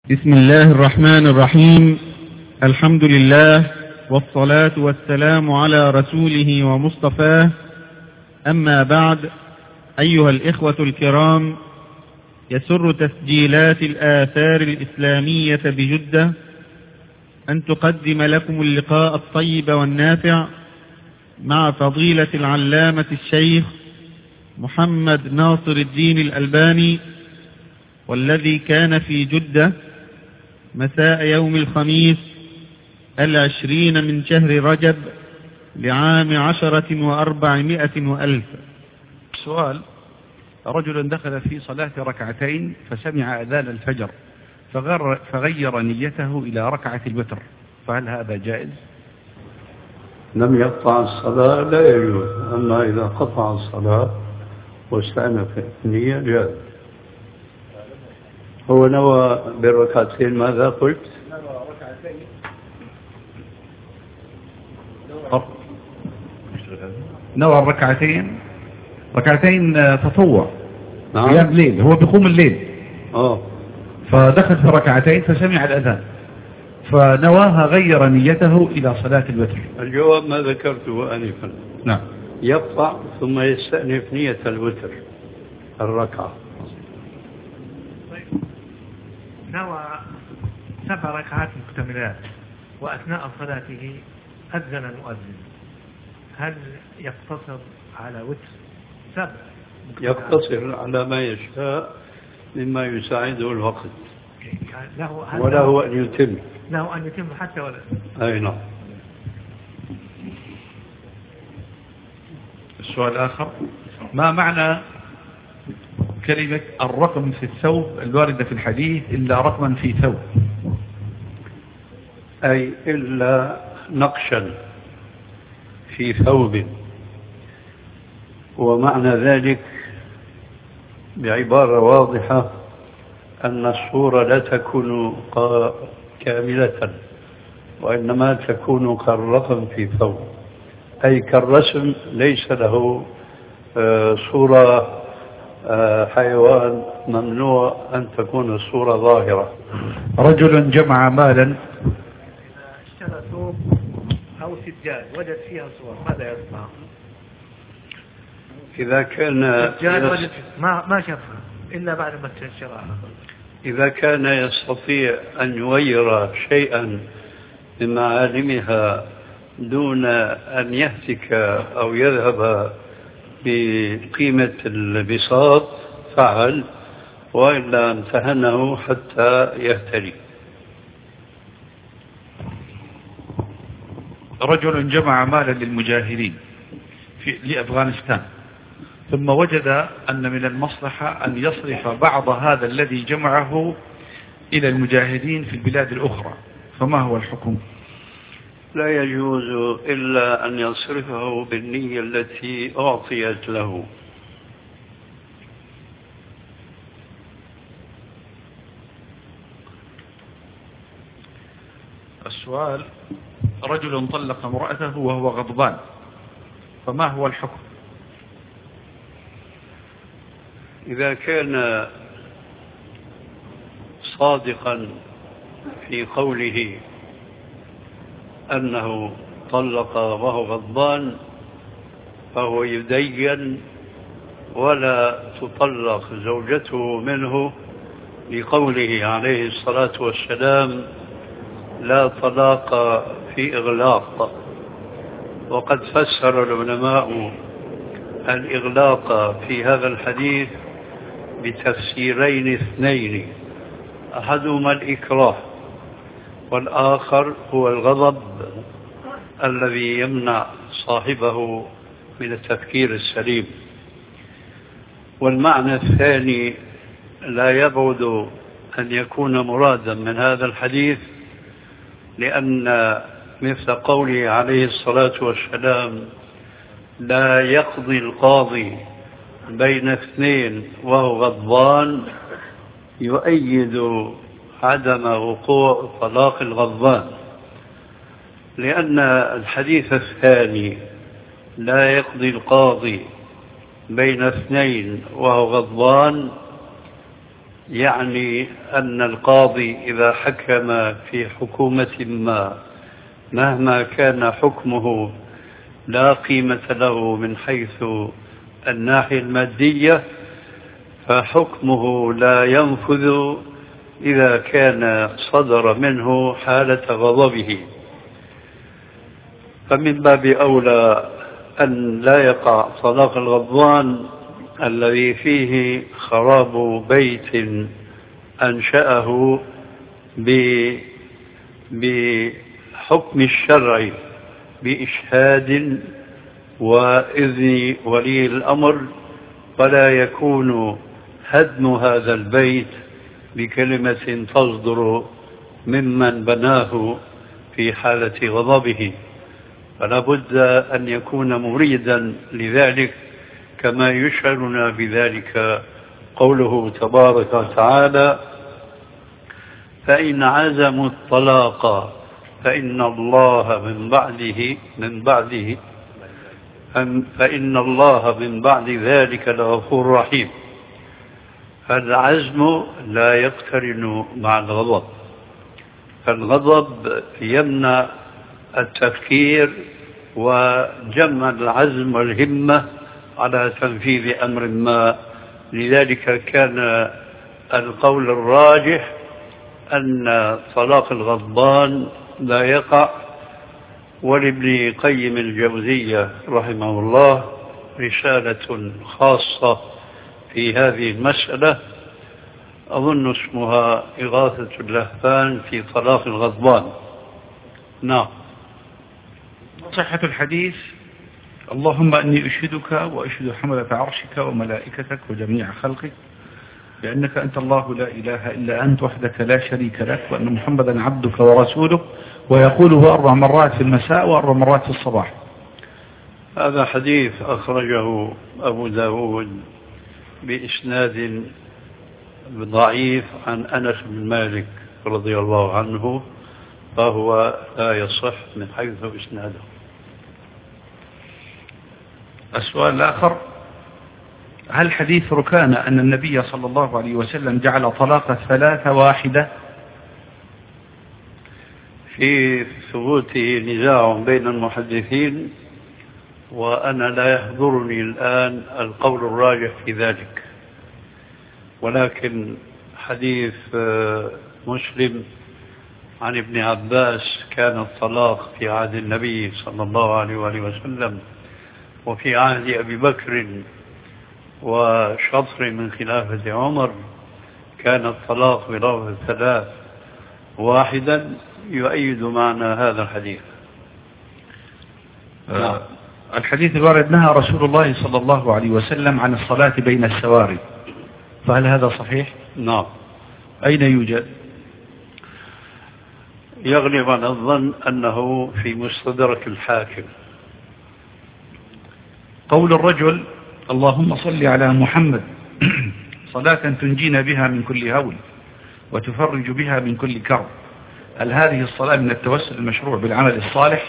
بسم الله الرحمن الرحيم. الحمد لله والصلاة والسلام على رسوله ومصطفاه. أما بعد، أيها الإخوة الكرام، يسر تسجيلات الآثار الإسلامية بجدة أن تقدم لكم اللقاء الطيب والنافع مع فضيلة العلامة الشيخ محمد ناصر الدين الألباني، والذي كان في جدة مساء يوم الخميس 20 من شهر رجب لعام 10 و400 وألف. سؤال: رجل دخل في صلاة ركعتين فسمع أذان الفجر فغير نيته إلى ركعة الوتر، فهل هذا جائز؟ لم يقطع الصلاة لا يجوز، أما إذا قطع الصلاة واستأنف النية جائز. هو نوى بالركعتين ماذا قلت؟ نوى الركعتين تطوع نعم. قيام ليل، هو بيقوم الليل فدخل في ركعتين فسمع الأذان فنواها غير نيته إلى صلاة الوتر. الجواب ما ذكرته آنفا. نعم، يقطع ثم يستأنف نية الوتر الركعة. نوى 7 ركعات مكتملات وأثناء صلاته أذن المؤذن، هل يقتصر على وتر 7؟ يقتصر على ما يشاء مما يساعده الوقت، له وله أن يتم. له أن يتم حتى ولا. أي نعم. السؤال الآخر: ما معنى كلمة الرقم في الثوب الواردة في الحديث إلا رقما في ثوب؟ أي إلا نقشا في ثوب، ومعنى ذلك بعبارة واضحة أن الصورة لا تكون كاملة، وإنما تكون كالرقم في ثوب، أي كالرسم ليس له صورة حيوان، ممنوع أن تكون الصورة ظاهرة. رجل جمع مالا، اشترى ثوب أو سجاد وجد فيها صور، ماذا يصنع؟ إذا كان ما شافها إلا بعد ما شراها. إذا كان يستطيع أن يغير شيئا من معالمها دون أن يهتك أو يذهب بقيمة البساط فعل، وإلا امتهنه حتى يهتري. رجل جمع مالا للمجاهدين لأفغانستان، ثم وجد أن من المصلحة أن يصرف بعض هذا الذي جمعه إلى المجاهدين في البلاد الأخرى، فما هو الحكم؟ لا يجوز إلا أن يصرفه بالنية التي أعطيت له. السؤال: رجل طلق امرأته وهو غضبان، فما هو الحكم؟ إذا كان صادقا في قوله أنه طلق وهو غضبان فهو يدين، ولا تطلق زوجته منه، لقوله عليه الصلاة والسلام: لا طلاق في إغلاق. وقد فسر العلماء الإغلاق في هذا الحديث بتفسيرين اثنين: أحدهما الإكراه، والآخر هو الغضب الذي يمنع صاحبه من التفكير السليم. والمعنى الثاني لا يبعد أن يكون مرادا من هذا الحديث، لأن مثل قوله عليه الصلاة والسلام: لا يقضي القاضي بين اثنين وهو غضبان، يؤيد عدم وقوع طلاق الغضبان، لأن الحديث الثاني: لا يقضي القاضي بين اثنين وهو غضبان، يعني أن القاضي إذا حكم في حكومة ما مهما كان حكمه لا قيمة له من حيث الناحية المادية، فحكمه لا ينفذ إذا كان صدر منه حالة غضبه. فمن باب أولى أن لا يقع طلاق الغضبان الذي فيه خراب بيت أنشأه بحكم الشرع بإشهاد وإذن ولي الأمر، ولا يكون هدم هذا البيت بكلمة تصدر ممن بناه في حالة غضبه. فلا بد أن يكون مريدا لذلك، كما يشعرنا بذلك قوله تبارك وتعالى: فإن عزموا الطلاق فإن الله من بعد ذلك لغفور رحيم. فالعزم لا يقترن مع الغضب، فالغضب يمنع التفكير وجمع العزم والهمة على تنفيذ أمر ما. لذلك كان القول الراجح أن طلاق الغضبان لا يقع. ولابن قيم الجوزية رحمه الله رسالة خاصة في هذه المسألة، أظن اسمها إغاثة اللهفان في طلاق الغضبان. نعم. صحة الحديث: اللهم أني أشهدك وأشهد حملة عرشك وملائكتك وجميع خلقك بأنك أنت الله لا إله إلا أنت وحدك لا شريك لك، وأن محمدا عبدك ورسولك، ويقوله 4 مرات في المساء و4 مرات في الصباح. هذا حديث أخرجه أبو داود بإسناد ضعيف عن أنس بن مالك رضي الله عنه، فهو لا يصح من حيث إسناده. السؤال الآخر: هل حديث ركانة أن النبي صلى الله عليه وسلم جعل طلاق 3 واحدة؟ في ثبوته نزاع بين المحدثين، وأنا لا يحضرني الآن القول الراجح في ذلك، ولكن حديث مسلم عن ابن عباس كان الطلاق في عهد النبي صلى الله عليه وآله وسلم وفي عهد أبي بكر وشطر من خلافة عمر كان الطلاق بلفظ 3 واحدا، يؤيد معنى هذا الحديث. الحديث الوارد: نهى رسول الله صلى الله عليه وسلم عن الصلاة بين السواري، فهل هذا صحيح؟ نعم. أين يوجد؟ يغلب على الظن أنه في مستدرك الحاكم. قول الرجل: اللهم صل على محمد صلاة تنجينا بها من كل هول وتفرج بها من كل كرب، هل هذه الصلاة من التوسل المشروع بالعمل الصالح؟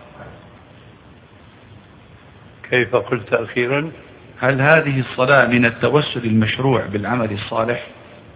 كيف قلت أخيرا؟ هل هذه الصلاة من التوسل المشروع بالعمل الصالح؟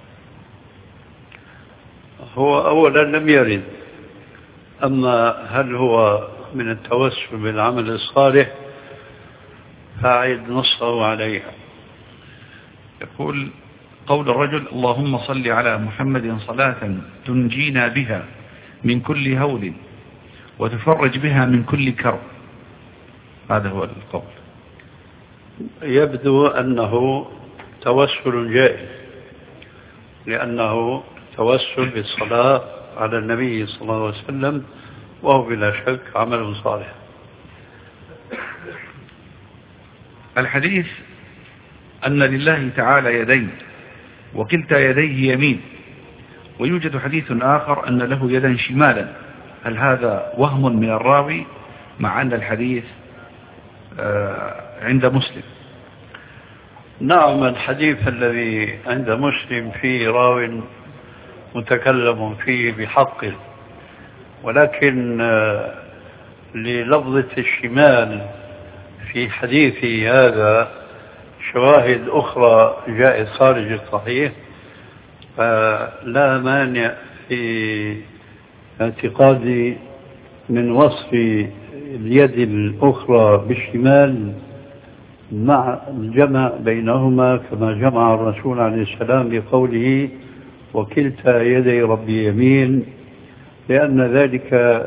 هو أولا لم يرد، أما هل هو من التوسل بالعمل الصالح فأعد نصه عليها. يقول قول الرجل: اللهم صل على محمد صلاة تنجينا بها من كل هول وتفرج بها من كل كرب، هذا هو القول. يبدو أنه توسل جائز، لأنه توسل بالصلاة على النبي صلى الله عليه وسلم، وهو بلا شك عمل صالح. الحديث أن لله تعالى يدين وكلتا يديه يمين، ويوجد حديث آخر أن له يدا شمالا، هل هذا وهم من الراوي مع أن الحديث عند مسلم؟ نعم، الحديث الذي عند مسلم فيه راو متكلم فيه بحقه، ولكن للفظة الشمال في حديثه هذا شواهد أخرى جاءت خارج الصحيح، فلا مانع في اعتقادي من وصف اليد الأخرى بالشمال مع الجمع بينهما كما جمع الرسول عليه السلام بقوله وكلتا يدي ربي يمين، لأن ذلك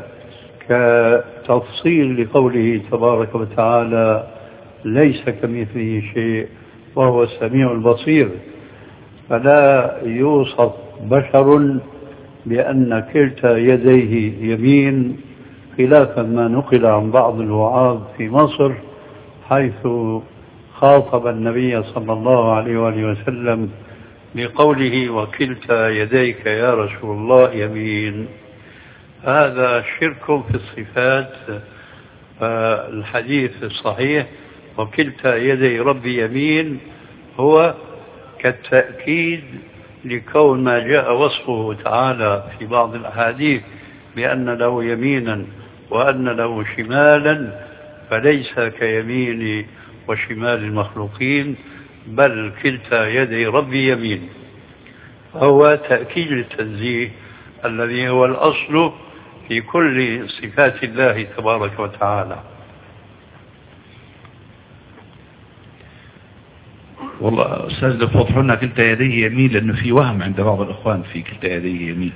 كتفصيل لقوله تبارك وتعالى ليس كمثله شيء وهو السميع البصير. فلا يوصف بشر بأن كلتا يديه يمين، خلافا ما نقل عن بعض الوعاظ في مصر حيث خاطب النبي صلى الله عليه وآله وسلم بقوله وكلتا يديك يا رسول الله يمين. هذا شرك في الصفات. الحديث الصحيح وكلتا يدي ربي يمين هو كالتأكيد لكون ما جاء وصفه تعالى في بعض الأحاديث بأن له يمينا وأن له شمالا، فليس كيمين وشمال المخلوقين، بل كلتا يدي ربي يمين. فهو تأكيد التنزيه الذي هو الأصل في كل صفات الله تبارك وتعالى. والله أستاذ لو توضحوا لنا كلتا يديه يمين، لأنه في وهم عند بعض الإخوان في كلتا يديه يمين.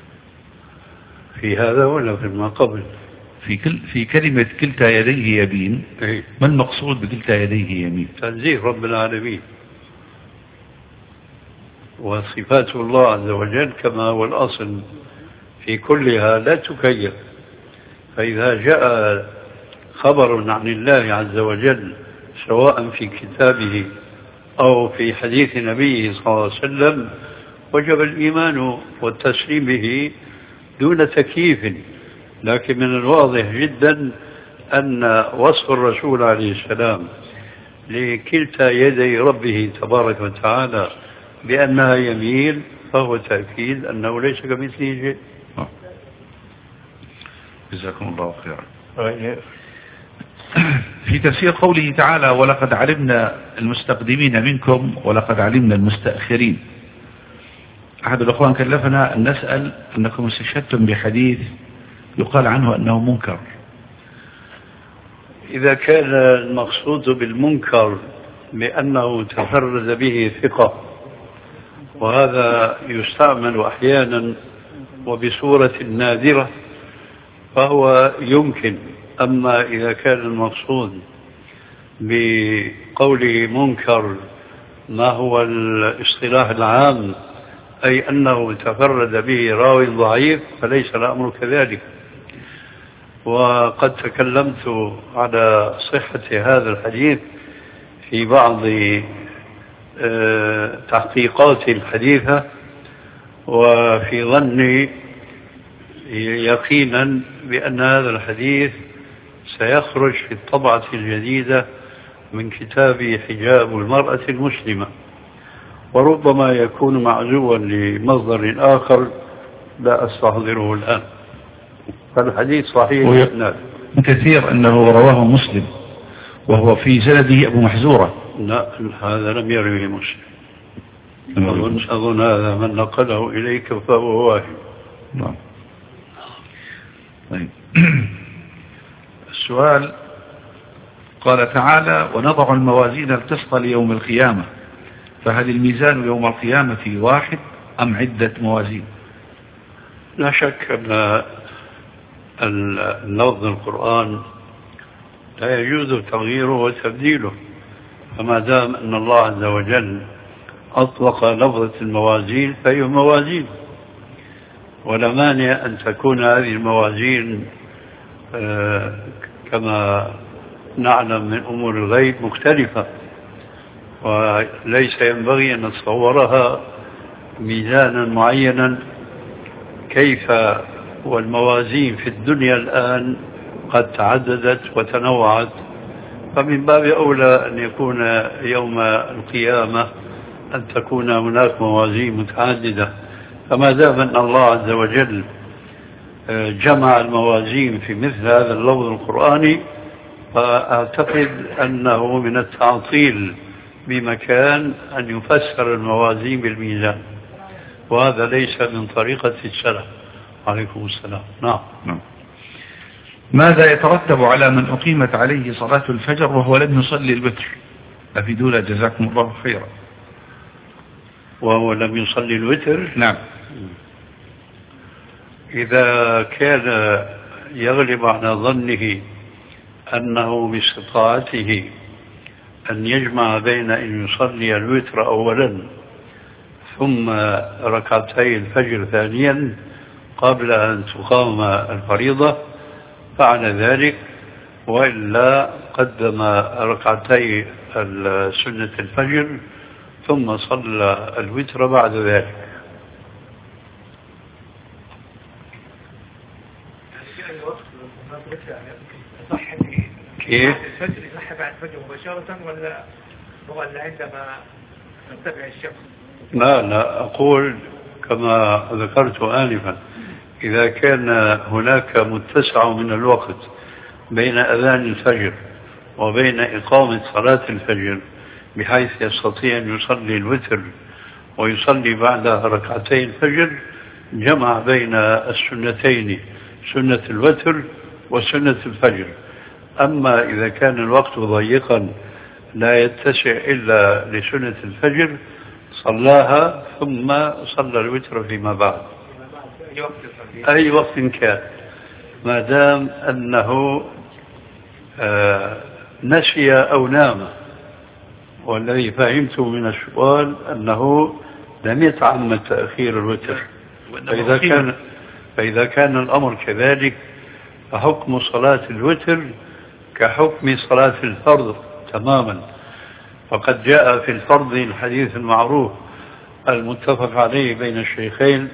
في هذا ولا في ما قبل؟ في كلمة كلتا يديه يمين، ما المقصود بكلتا يديه يمين؟ تنزيه رب العالمين، وصفات الله عز وجل كما هو الأصل في كلها لا تكيف. فإذا جاء خبر عن الله عز وجل سواء في كتابه أو في حديث نبيه صلى الله عليه وسلم وجب الإيمان والتسليم به دون تكييف. لكن من الواضح جدا أن وصف الرسول عليه السلام لكلتا يدي ربه تبارك وتعالى بأنها يمين فهو تأكيد أنه ليس كمثله شيء. جزاكم الله خيرا. في تفسير قوله تعالى ولقد علمنا المستقدمين منكم ولقد علمنا المستأخرين، أحد الأخوان كلفنا أن نسأل أنكم استشهدتم بحديث يقال عنه أنه منكر. إذا كان المقصود بالمنكر بأنه تفرد به ثقة، وهذا يستعمل أحيانا وبصورة نادرة، فهو يمكن. أما إذا كان المقصود بقوله منكر ما هو الاصطلاح العام، أي أنه تفرد به راوي ضعيف، فليس الأمر كذلك. وقد تكلمت على صحة هذا الحديث في بعض تحقيقاتي الحديثة، وفي ظني يقينا بأن هذا الحديث سيخرج في الطبعة الجديدة من كتاب حجاب المرأة المسلمة، وربما يكون معزوا لمصدر آخر لا أستحضره الآن. فالحديث صحيح كثير أنه رواه مسلم وهو في سنده أبو محزورة. لا، هذا لم يروه مسلم. أظن هذا من نقله إليك فهو واحد. نعم. طيب. السؤال قال تعالى ونضع الموازين القسط ليوم القيامة، فهل الميزان يوم القيامة واحد أم عدة موازين؟ لا شك أن اللفظ القرآن لا يجوز تغييره وتبديله، فما دام أن الله عز وجل أطلق لفظة الموازين فهي موازين، ولا مانع أن تكون هذه الموازين كما نعلم من أمور الغيب مختلفة، وليس ينبغي أن نتصورها ميزانا معينا. كيف والموازين في الدنيا الآن قد تعددت وتنوعت، فمن باب أولى أن يكون يوم القيامة أن تكون هناك موازين متعددة. فما دام أن الله عز وجل جمع الموازين في مثل هذا اللفظ القرآني، فأعتقد أنه من التعطيل بمكان أن يفسر الموازين بالميزان، وهذا ليس من طريقة السلف. عليكم السلام. نعم. ماذا يترتب على من أقيمت عليه صلاة الفجر وهو لم يصلي الوتر؟ أفيدونا جزاكم الله خيرا. وهو لم يصلي الوتر؟ نعم. إذا كان يغلب على ظنه أنه باستطاعته أن يجمع بين أن يصلي الوتر أولا ثم ركعتي الفجر ثانيا قبل أن تقام الفريضة فعل ذلك، وإلا قدم ركعتي سنة الفجر ثم صلى الوتر بعد ذلك. كيف؟ الفجر يصحى بعد الفجر مباشرة ولا عندما ترتفع الشمس؟ لا أقول كما ذكرت آنفا، إذا كان هناك متسع من الوقت بين أذان الفجر وبين إقامة صلاة الفجر بحيث يستطيع أن يصلي الوتر ويصلي بعدها ركعتي الفجر، جمع بين السنتين، سنة الوتر وسنة الفجر. أما إذا كان الوقت ضيقا لا يتسع إلا لسنة الفجر صلاها ثم صلى الوتر فيما بعد أي وقت كان، ما دام أنه نسي أو نام. والذي فهمته من السؤال أنه لم يتعمد تأخير الوتر. فإذا كان الأمر كذلك فحكم صلاة الوتر كحكم صلاة الفرض تماما. فقد جاء في الفرض الحديث المعروف المتفق عليه بين الشيخين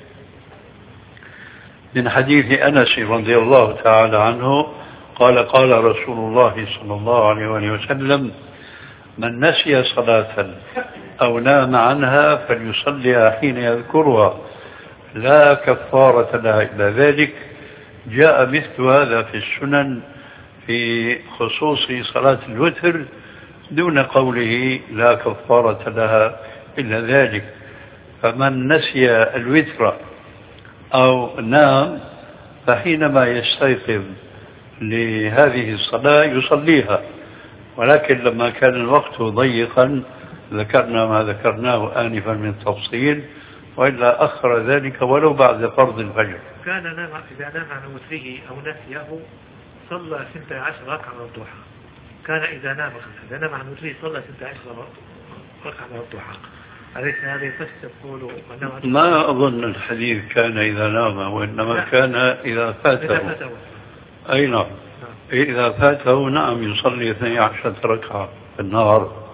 من حديث أنس رضي الله تعالى عنه قال قال رسول الله صلى الله عليه وسلم: من نسي صلاة أو نام عنها فليصليها حين يذكرها لا كفارة لها إلا ذلك. جاء مثل هذا في السنن في خصوص صلاة الوتر دون قوله لا كفارة لها إلا ذلك. فمن نسي الوتر أو نام فحينما يستيقظ لهذه الصلاة يصليها، ولكن لما كان الوقت ضيقا ذكرنا ما ذكرناه آنفا من تفصيل، وإلا أخر ذلك ولو بعد فرض الفجر. كان إذا نام عن وتره أو نسيه صلى 12 ركعة من الضحى. كان إذا نام عن وتره صلى 12 ركعة من الضحى. أليس هذا يفسر قوله؟ ما أظن الحديث كان إذا نام، وإنما كان إذا فاته. أي نعم. إذا فاته نعم يصلي 12 ركعة في النهار.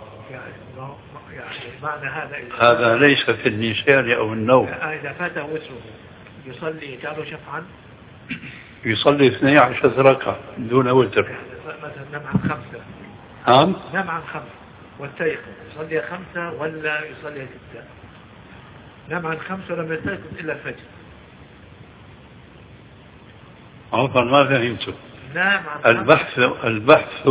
معنى هذا ليس في النسيان أو النوم. إذا فاته وتره يصلي يجعله شفعا، يصلي 12 ركعة دون وتر. مثلا نام عن 5. نعم. نام عن 5 واستيقظ يصلي 5 ولا يصلي 6؟ نام عن 5 ولم يستيقظ إلا الفجر. عفوا ما فهمته. نام عن البحث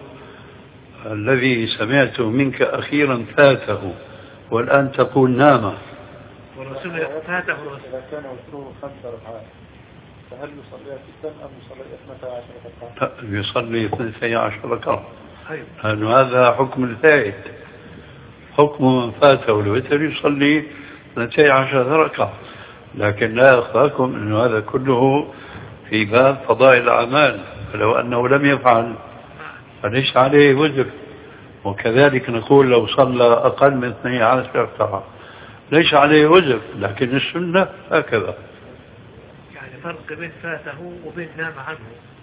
الذي سمعته منك أخيرا فاته والآن تقول نام. والرسول فاته إذا كان وتره 5 ركعات فهل يصلي 6 أم يصلي 12 ركعة؟ يصلي 12 ركعة. أيوة. هذا حكم الفائت. حكم من فاته الوتر يصلي 12 ركعة، لكن لا أخفاكم أن هذا كله في باب فضائل الأعمال، فلو أنه لم يفعل فليس عليه وزر. وكذلك نقول لو صلى أقل من 12 ركعة ليس عليه وزر، لكن السنة هكذا. يعني فرق بين فاته وبين نام عنه.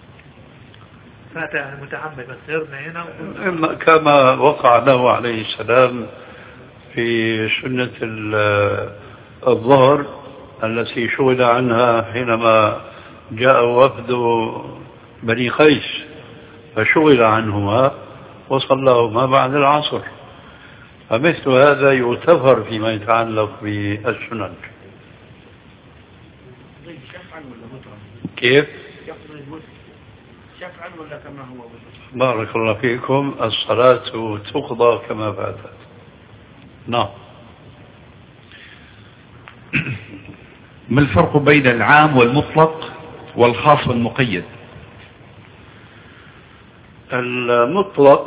فاته متعمد بس يرمي هنا كما وقع له عليه السلام في سنة الظهر التي شغل عنها حينما جاء وفد بني قيس فشغل عنهما وصلىهما بعد العصر. فمثل هذا يغتفر فيما يتعلق بالسنن. كيف؟ شفعا ولا كما هو؟ بارك الله فيكم. الصلاة تقضى كما فاتت. نعم. ما الفرق بين العام والمطلق والخاص والمقيد؟ المطلق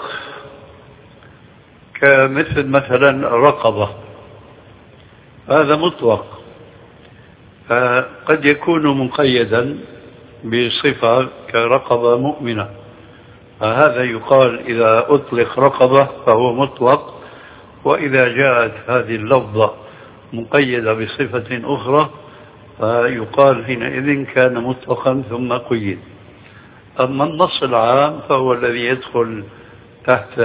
كمثل مثلا رقبة، هذا مطلق، قد يكون مقيدا بصفة كرقبة مؤمنة، هذا يقال إذا أطلق رقبة فهو مطلق، وإذا جاءت هذه اللفظة مقيدة بصفة أخرى فيقال حينئذ كان مطلقا ثم قيد. أما النص العام فهو الذي يدخل تحت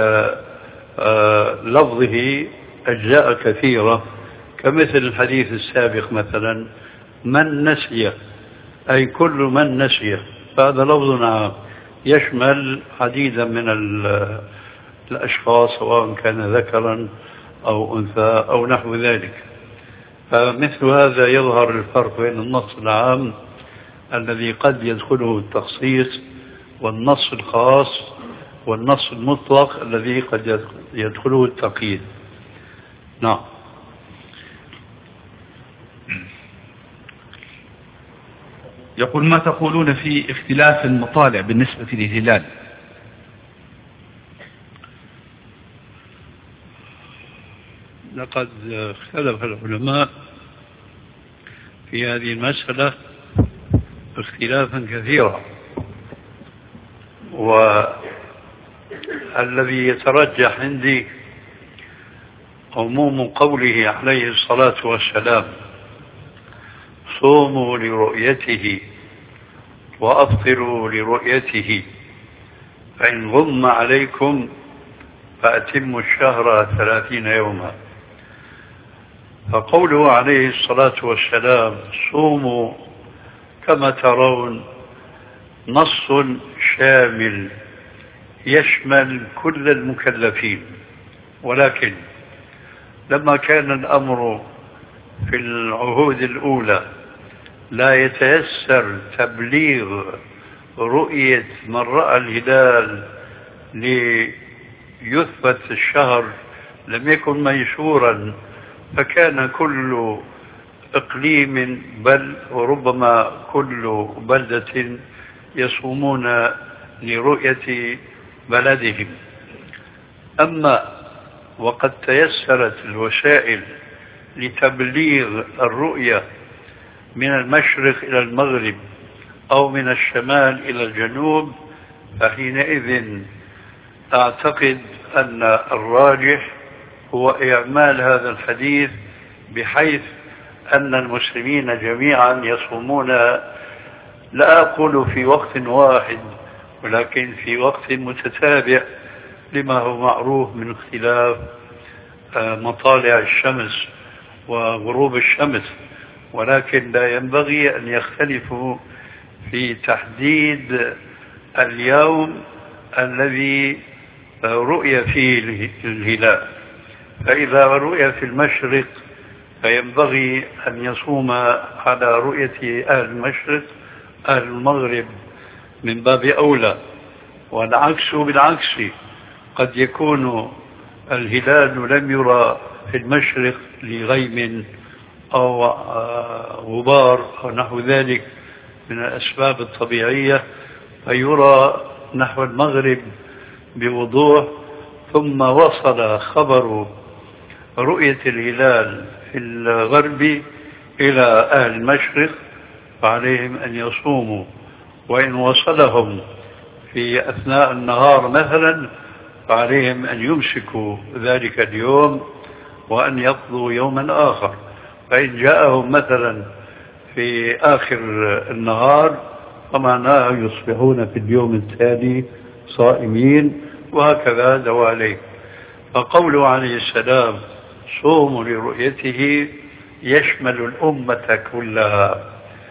لفظه أجزاء كثيرة، كمثل الحديث السابق مثلا من نسي، أي كل من نسي، فهذا لفظ عام يشمل عديدا من الأشخاص سواء كان ذكرا أو أنثى أو نحو ذلك. فمثل هذا يظهر الفرق بين النص العام الذي قد يدخله التخصيص والنص الخاص والنص المطلق الذي قد يدخله التقييد. نعم. يقول ما تقولون في اختلاف المطالع بالنسبة للهلال؟ لقد اختلف العلماء في هذه المسألة اختلافا كثيرا، والذي يترجح عندي عموم قوله عليه الصلاة والسلام صوموا لرؤيته وأفطروا لرؤيته فإن غم عليكم فأتموا الشهر 30 يوما. فقوله عليه الصلاة والسلام صوموا كما ترون نص شامل يشمل كل المكلفين، ولكن لما كان الأمر في العهود الأولى لا يتيسر تبليغ رؤية من رأى الهلال ليثبت الشهر، لم يكن ميسورا، فكان كل إقليم بل وربما كل بلدة يصومون لرؤية بلدهم. أما وقد تيسرت الوسائل لتبليغ الرؤية من المشرق إلى المغرب أو من الشمال إلى الجنوب، فحينئذ أعتقد أن الراجح هو إعمال هذا الحديث، بحيث أن المسلمين جميعا يصومون، لا أقول في وقت واحد، ولكن في وقت متتابع، لما هو معروف من اختلاف مطالع الشمس وغروب الشمس، ولكن لا ينبغي أن يختلفوا في تحديد اليوم الذي رؤي فيه الهلال. فإذا رؤي في المشرق فينبغي أن يصوم على رؤية أهل المشرق، أهل المغرب من باب أولى، والعكس بالعكس، قد يكون الهلال لم يرى في المشرق لغيم أو غبار أو نحو ذلك من الأسباب الطبيعية، فيرى نحو المغرب بوضوح، ثم وصل خبر رؤية الهلال في الغرب إلى أهل المشرق، فعليهم أن يصوموا، وإن وصلهم في أثناء النهار مثلا فعليهم أن يمسكوا ذلك اليوم وأن يقضوا يوما آخر. فإن جاءهم مثلا في آخر النهار فمعناه يصبحون في اليوم التالي صائمين، وهكذا دواليك. فقوله عليه السلام صوموا لرؤيته يشمل الأمة كلها،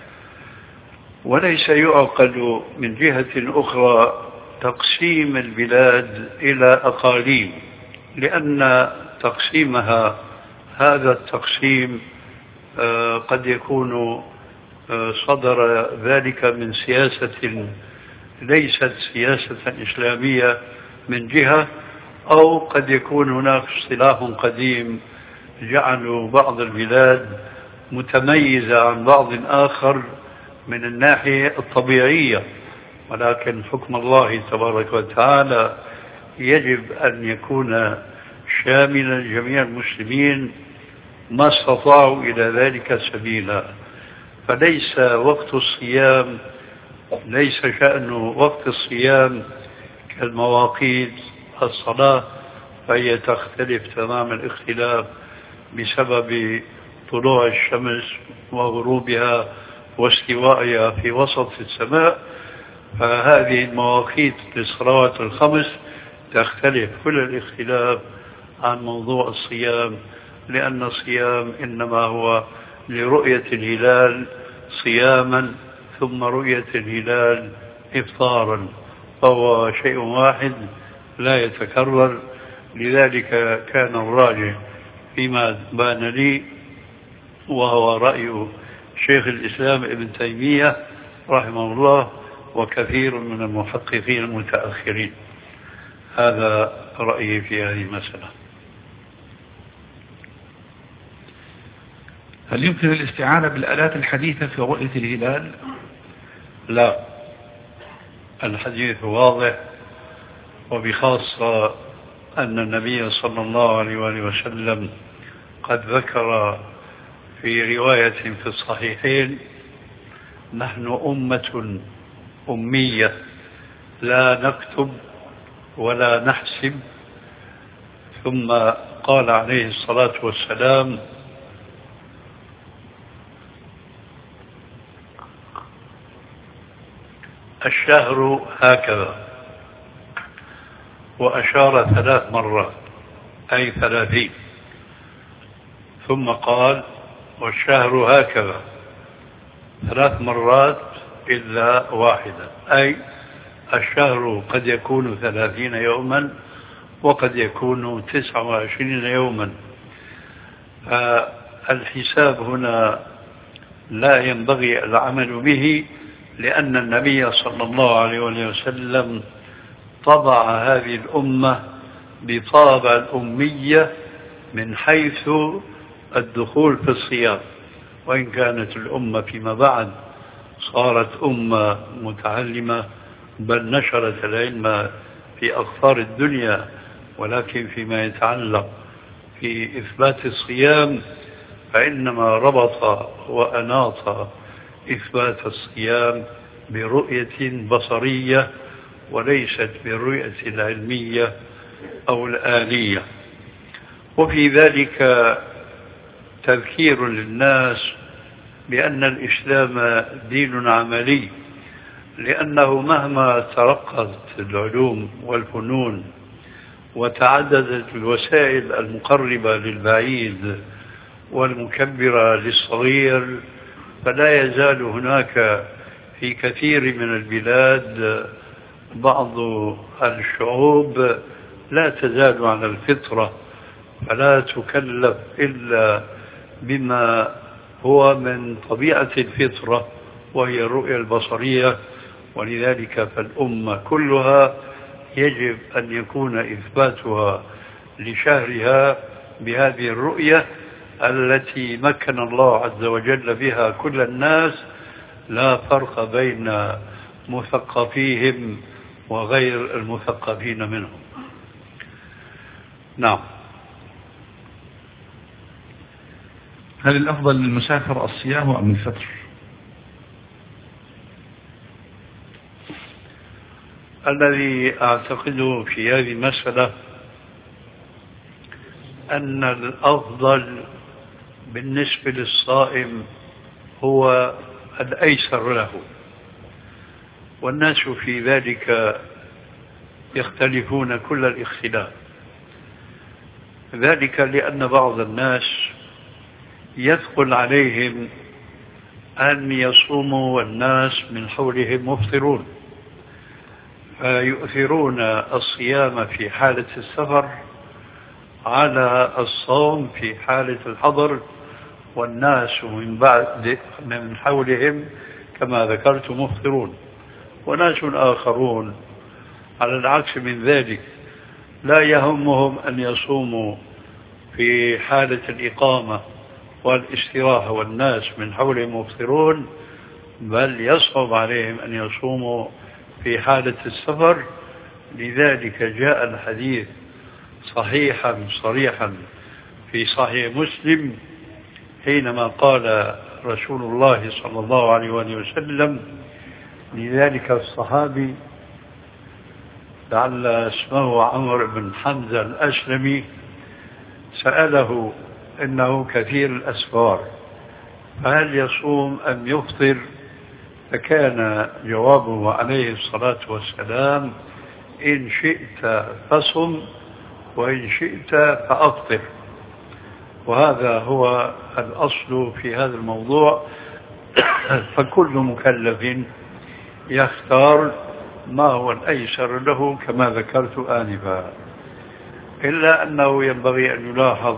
وليس يعقل من جهة أخرى تقسيم البلاد إلى أقاليم، لأن تقسيمها هذا التقسيم قد يكون صدر ذلك من سياسة ليست سياسة إسلامية من جهة، أو قد يكون هناك اصطلاح قديم جعلوا بعض البلاد متميزة عن بعض آخر من الناحية الطبيعية، ولكن حكم الله تبارك وتعالى يجب أن يكون شاملا جميع المسلمين ما استطاعوا إلى ذلك سبيلا. فليس وقت الصيام، ليس شأن وقت الصيام كالمواقيت الصلاة، فهي تختلف تمام الاختلاف بسبب طلوع الشمس وغروبها واستوائها في وسط السماء. فهذه المواقيت للصلوات الخمس تختلف كل الاختلاف عن موضوع الصيام، لأن الصيام إنما هو لرؤية الهلال صياما ثم رؤية الهلال إفطارا، فهو شيء واحد لا يتكرر. لذلك كان الراجح فيما بان لي، وهو رأي شيخ الإسلام ابن تيمية رحمه الله وكثير من المحققين المتأخرين. هذا رأيي في هذه المسألة. هل يمكن الاستعانة بالآلات الحديثة في رؤية الهلال؟ لا، الحديث واضح، وبخاصة أن النبي صلى الله عليه وآله وسلم قد ذكر في رواية في الصحيحين: نحن أمة أمية لا نكتب ولا نحسب. ثم قال عليه الصلاة والسلام: الشهر هكذا، وأشار 3 مرات أي 30. ثم قال: والشهر هكذا 3 مرات إلا واحدة، أي الشهر قد يكون 30 يوما وقد يكون 29 يوما. الحساب هنا لا ينبغي العمل به، لأن النبي صلى الله عليه وسلم طبع هذه الأمة بطابع الأمية من حيث الدخول في الصيام، وإن كانت الأمة فيما بعد صارت أمة متعلمة بل نشرت العلم في أقطار الدنيا، ولكن فيما يتعلق في إثبات الصيام فإنما ربط وأناط إثبات الصيام برؤية بصرية وليست بالرؤية العلمية أو الآلية. وفي ذلك تذكير للناس بأن الإسلام دين عملي، لأنه مهما ترقت العلوم والفنون وتعددت الوسائل المقربة للبعيد والمكبرة للصغير، فلا يزال هناك في كثير من البلاد بعض الشعوب لا تزال على الفطرة، فلا تكلف إلا بما هو من طبيعة الفطرة وهي الرؤية البصرية. ولذلك فالأمة كلها يجب أن يكون إثباتها لشهرها بهذه الرؤية التي مكن الله عز وجل بها كل الناس، لا فرق بين مثقفيهم وغير المثقفين منهم. نعم. هل الأفضل للمسافر الصيام أم الفطر؟ الذي أعتقده في هذه المسألة أن الأفضل بالنسبة للصائم هو الأيسر له، والناس في ذلك يختلفون كل الاختلاف. ذلك لأن بعض الناس يثقل عليهم أن يصوموا والناس من حولهم مفطرون، فيؤثرون الصيام في حالة السفر على الصوم في حالة الحضر، والناس من حولهم كما ذكرت مفطرون. وناس آخرون على العكس من ذلك لا يهمهم أن يصوموا في حالة الإقامة والاستراحة والناس من حولهم مفطرون، بل يصعب عليهم أن يصوموا في حالة السفر. لذلك جاء الحديث صحيحا صريحا في صحيح مسلم حينما قال رسول الله صلى الله عليه وسلم لذلك الصحابي لعل اسمه عمرو بن حمزة الأسلمي سأله إنه كثير الأسفار فهل يصوم أم يفطر؟ فكان جوابه عليه الصلاة والسلام إن شئت فصم وإن شئت فأفطر. وهذا هو الأصل في هذا الموضوع. فكل مكلف يختار ما هو الأيسر له كما ذكرت آنفا، إلا أنه ينبغي أن يلاحظ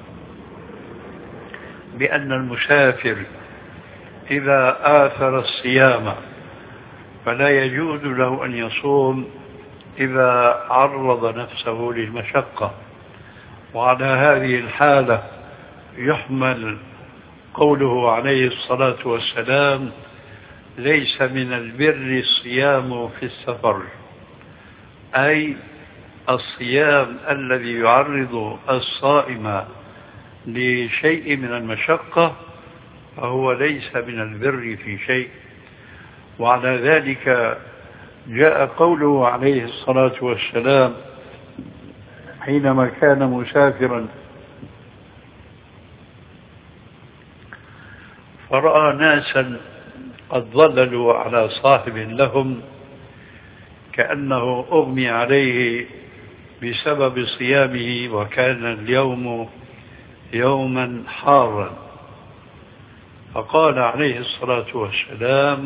بأن المسافر إذا آثر الصيام فلا يجوز له أن يصوم إذا عرض نفسه للمشقة. وعلى هذه الحالة يحمل قوله عليه الصلاة والسلام ليس من البر الصيام في السفر، أي الصيام الذي يعرض الصائم لشيء من المشقة فهو ليس من البر في شيء. وعلى ذلك جاء قوله عليه الصلاة والسلام حينما كان مسافرا فرأى ناسا قد ظللوا على صاحب لهم كأنه أغمي عليه بسبب صيامه وكان اليوم يوما حارا، فقال عليه الصلاة والسلام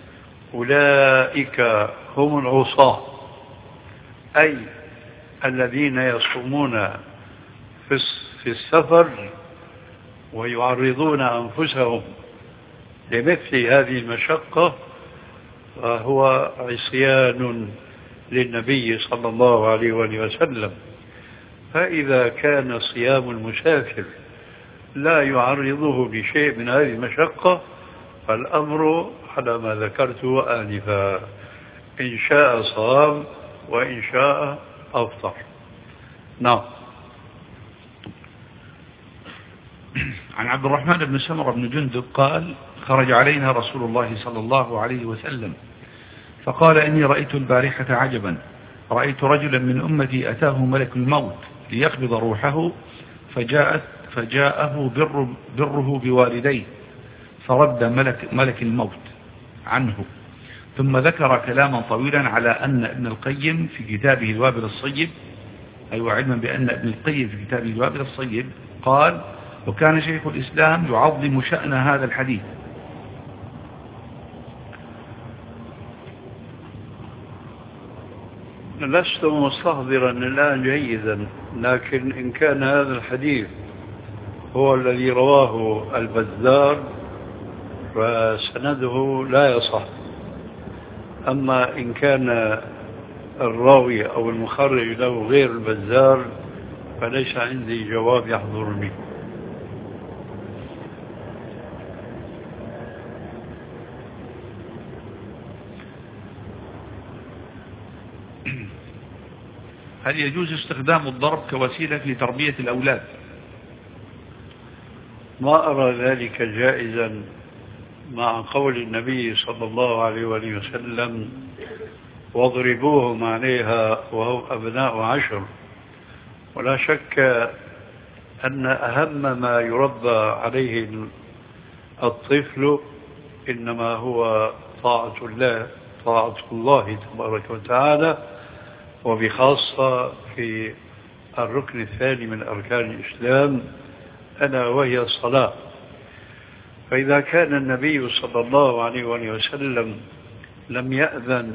أولئك هم العصاة، أي الذين يصومون في السفر ويعرضون أنفسهم لمثل هذه المشقة، فهو عصيان للنبي صلى الله عليه وسلم. فإذا كان صيام المسافر لا يعرضه لشيء من هذه المشقة فالأمر على ما ذكرته آنفا، إن شاء صام وإن شاء أفطر. نعم. عن عبد الرحمن بن سمرة بن جندب قال خرج علينا رسول الله صلى الله عليه وسلم فقال إني رأيت البارحة عجبا، رأيت رجلا من أمتي أتاه ملك الموت ليقبض روحه فجاءه بره بوالديه فرد ملك الموت عنه، ثم ذكر كلاما طويلا على أن ابن القيم في كتابه الوابل الصيب، أيوة علما بأن ابن القيم في كتابه الوابل الصيب قال وكان شيخ الإسلام يعظم شأن هذا الحديث. لست مستحضرا الآن جيدا، لكن إن كان هذا الحديث هو الذي رواه البزار فسنده لا يصح. أما إن كان الراوي أو المخرج له غير البزار فليس عندي جواب يحضرني. هل يجوز استخدام الضرب كوسيلة في تربية الأولاد؟ ما أرى ذلك جائزا مع قول النبي صلى الله عليه وسلم واضربوهم عليها وهم أبناء 10. ولا شك أن أهم ما يربى عليه الطفل إنما هو طاعة الله تبارك وتعالى، وبخاصة في الركن الثاني من أركان الإسلام ألا وهي الصلاة. فإذا كان النبي صلى الله عليه وسلم لم يأذن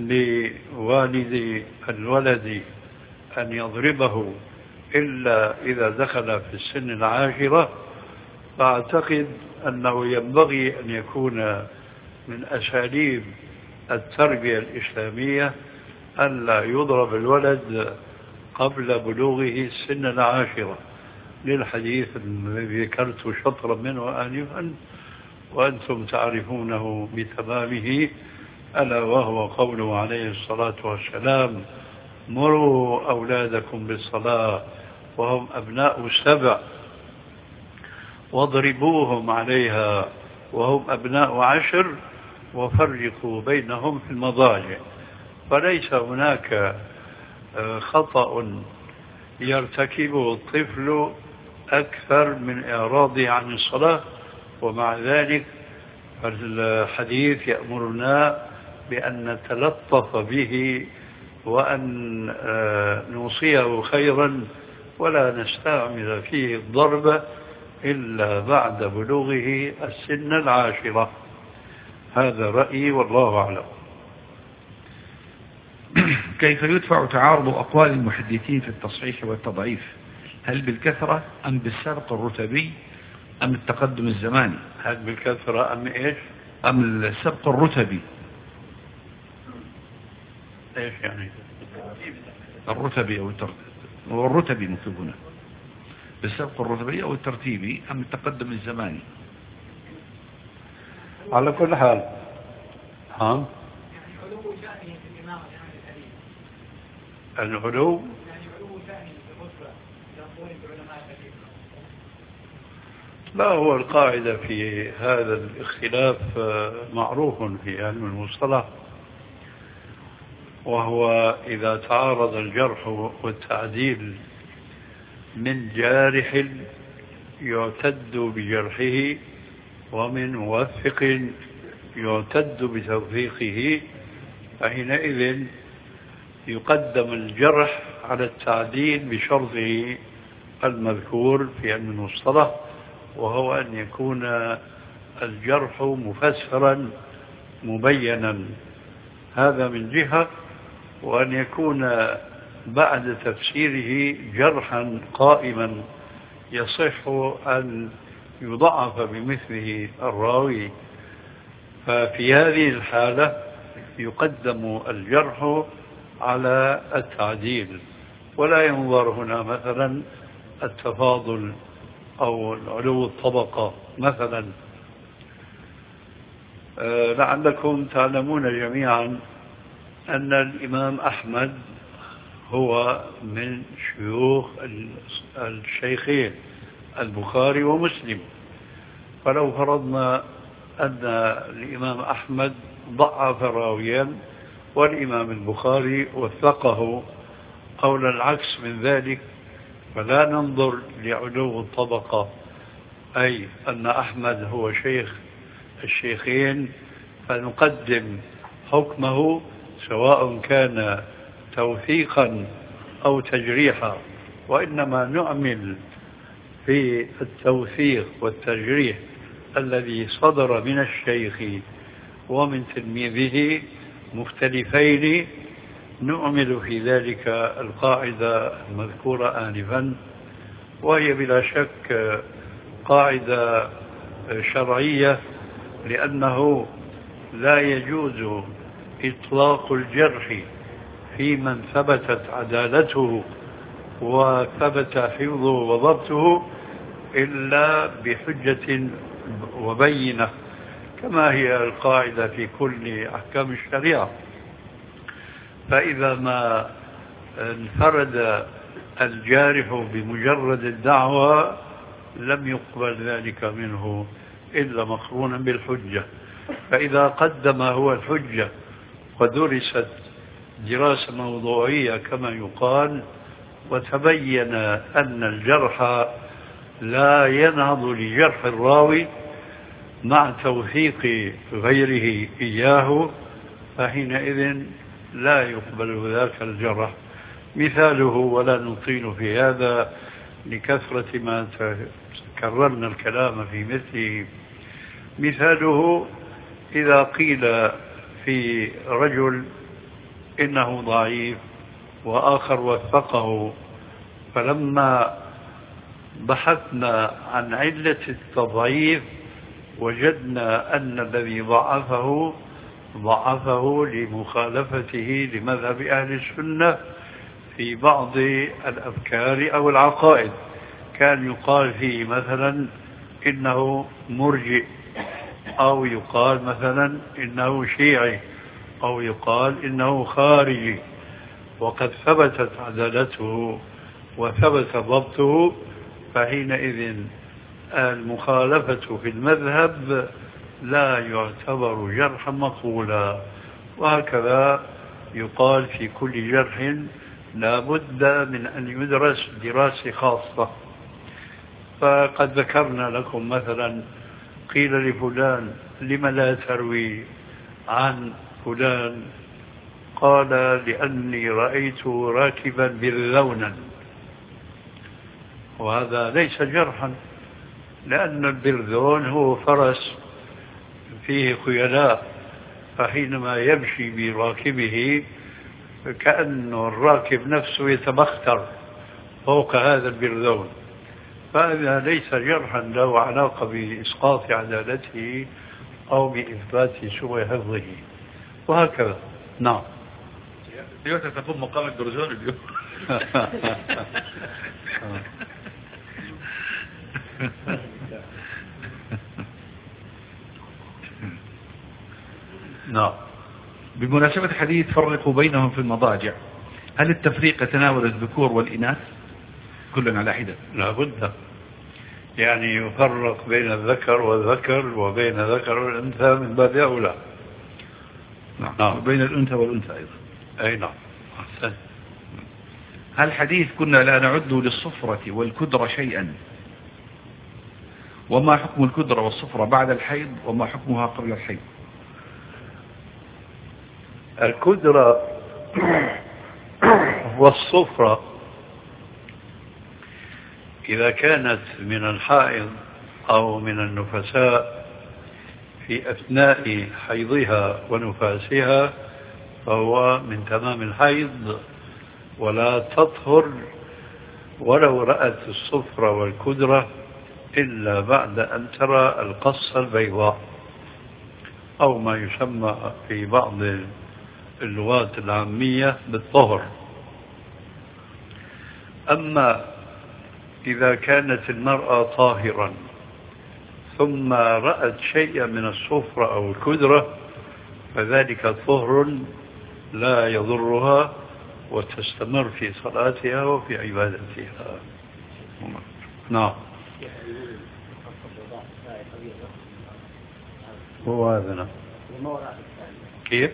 لوالد الولد أن يضربه إلا إذا دخل في السن 10، فأعتقد أنه ينبغي أن يكون من أساليب التربية الإسلامية ألا يضرب الولد قبل بلوغه السن 10، للحديث الذي ذكرت شطرا منه آنفا وأنتم تعرفونه بتمامه، ألا وهو قوله عليه الصلاة والسلام: مروا أولادكم بالصلاة وهم أبناء 7 واضربوهم عليها وهم أبناء 10 وفرقوا بينهم في المضاجع. فليس هناك خطأ يرتكبه الطفل أكثر من إعراضه عن الصلاة، ومع ذلك الحديث يأمرنا بأن نتلطف به وأن نوصيه خيرا ولا نستعمل فيه الضرب إلا بعد بلوغه السن 10. هذا رأيي والله أعلم. كيف يدفع تعارض أقوال المحدثين في التصحيح والتضعيف؟ هل بالكثرة أم بالسبق الرتبي أم التقدم الزماني؟ هل بالكثرة أم إيش؟ أم السبق الرتبي؟ إيش يعني؟ الرتبي أو الرتبي مكتوب هنا، بالسبق الرتبي أو الترتيبي أم التقدم الزماني؟ على كل حال ها؟ العلو لا، هو القاعدة في هذا الاختلاف معروف في علم المصطلح، وهو إذا تعارض الجرح والتعديل من جارح يعتد بجرحه ومن موثق يعتد بتوثيقه، فحينئذ يقدم الجرح على التعديل بشرطه المذكور في علم المصطلح، وهو أن يكون الجرح مفسرا مبينا، هذا من جهة، وأن يكون بعد تفسيره جرحا قائما يصح أن يضعف بمثله الراوي، ففي هذه الحالة يقدم الجرح على التعديل، ولا ينظر هنا مثلا التفاضل أو علو الطبقة مثلا. لعلكم تعلمون جميعا أن الإمام أحمد هو من شيوخ الشيخين البخاري ومسلم، فلو فرضنا أن الإمام أحمد ضعف راويا والإمام البخاري وثقه أو العكس من ذلك، فلا ننظر لعلو الطبقة، أي أن أحمد هو شيخ الشيخين فنقدم حكمه سواء كان توثيقا أو تجريحا، وإنما نعمل في التوثيق والتجريح الذي صدر من الشيخ ومن تلميذه مختلفين، نعمل في ذلك القاعدة المذكورة آنفا، وهي بلا شك قاعدة شرعية، لأنه لا يجوز إطلاق الجرح في من ثبتت عدالته وثبت حفظه وضبطه إلا بحجة وبينة، كما هي القاعدة في كل أحكام الشريعة. فإذا ما انفرد الجارح بمجرد الدعوة لم يقبل ذلك منه إلا مقرونا بالحجة، فإذا قدم هو الحجة ودرست دراسة موضوعية كما يقال وتبين أن الجرح لا ينهض لجرح الراوي مع توثيق غيره إياه، فحينئذ لا يقبل ذاك الجرح. مثاله، ولا نطيل في هذا لكثرة ما كررنا الكلام في مثله، مثاله إذا قيل في رجل إنه ضعيف وآخر وثقه، فلما بحثنا عن علة التضعيف وجدنا أن الذي ضعفه لمخالفته لمذهب أهل السنة في بعض الأفكار أو العقائد، كان يقال فيه مثلا إنه مرجئ، أو يقال مثلا إنه شيعي، أو يقال إنه خارجي، وقد ثبتت عدالته وثبت ضبطه، فحينئذ المخالفة في المذهب لا يعتبر جرحا مقبولا. وهكذا يقال في كل جرح لا بد من أن يدرس دراسة خاصة. فقد ذكرنا لكم مثلا قيل لفلان لم لا تروي عن فلان، قال لأني رأيت راكبا برذونا، وهذا ليس جرحا، لأن البرذون هو فرس فيه خيلاء، فحينما يمشي براكبه كأن الراكب نفسه يتبختر فوق هذا البرذون، فهذا ليس جرحا له علاقة بإسقاط عدالته أو بإثبات سوء حفظه، وهكذا. نعم. اليوم تقوم مقام البرذون اليوم. نعم. بمناسبة حديث فرقوا بينهم في المضاجع، هل التفريق يتناول الذكور والإناث كل على حدة؟ لا بد، يعني يفرق بين الذكر والذكر وبين ذكر والأنثى من باب أولى. نعم. وبين الأنثى والأنثى أيضا. أي نعم. أحسن. هل حديث كنا لا نعد للصفرة والكدرة شيئا، وما حكم الكدرة والصفرة بعد الحيض، وما حكمها قبل الحيض؟ الكدرة والصفرة إذا كانت من الحائض أو من النفساء في أثناء حيضها ونفاسها فهو من تمام الحيض، ولا تطهر ولو رأت الصفرة والكدرة إلا بعد أن ترى القصة البيضاء، أو ما يسمى في بعض اللغات العامية بالطهر. أما إذا كانت المرأة طاهرا ثم رأت شيئا من الصفرة أو الكدرة فذلك طهر لا يضرها، وتستمر في صلاتها وفي عبادتها. نعم. هو هذا. نعم. كيف؟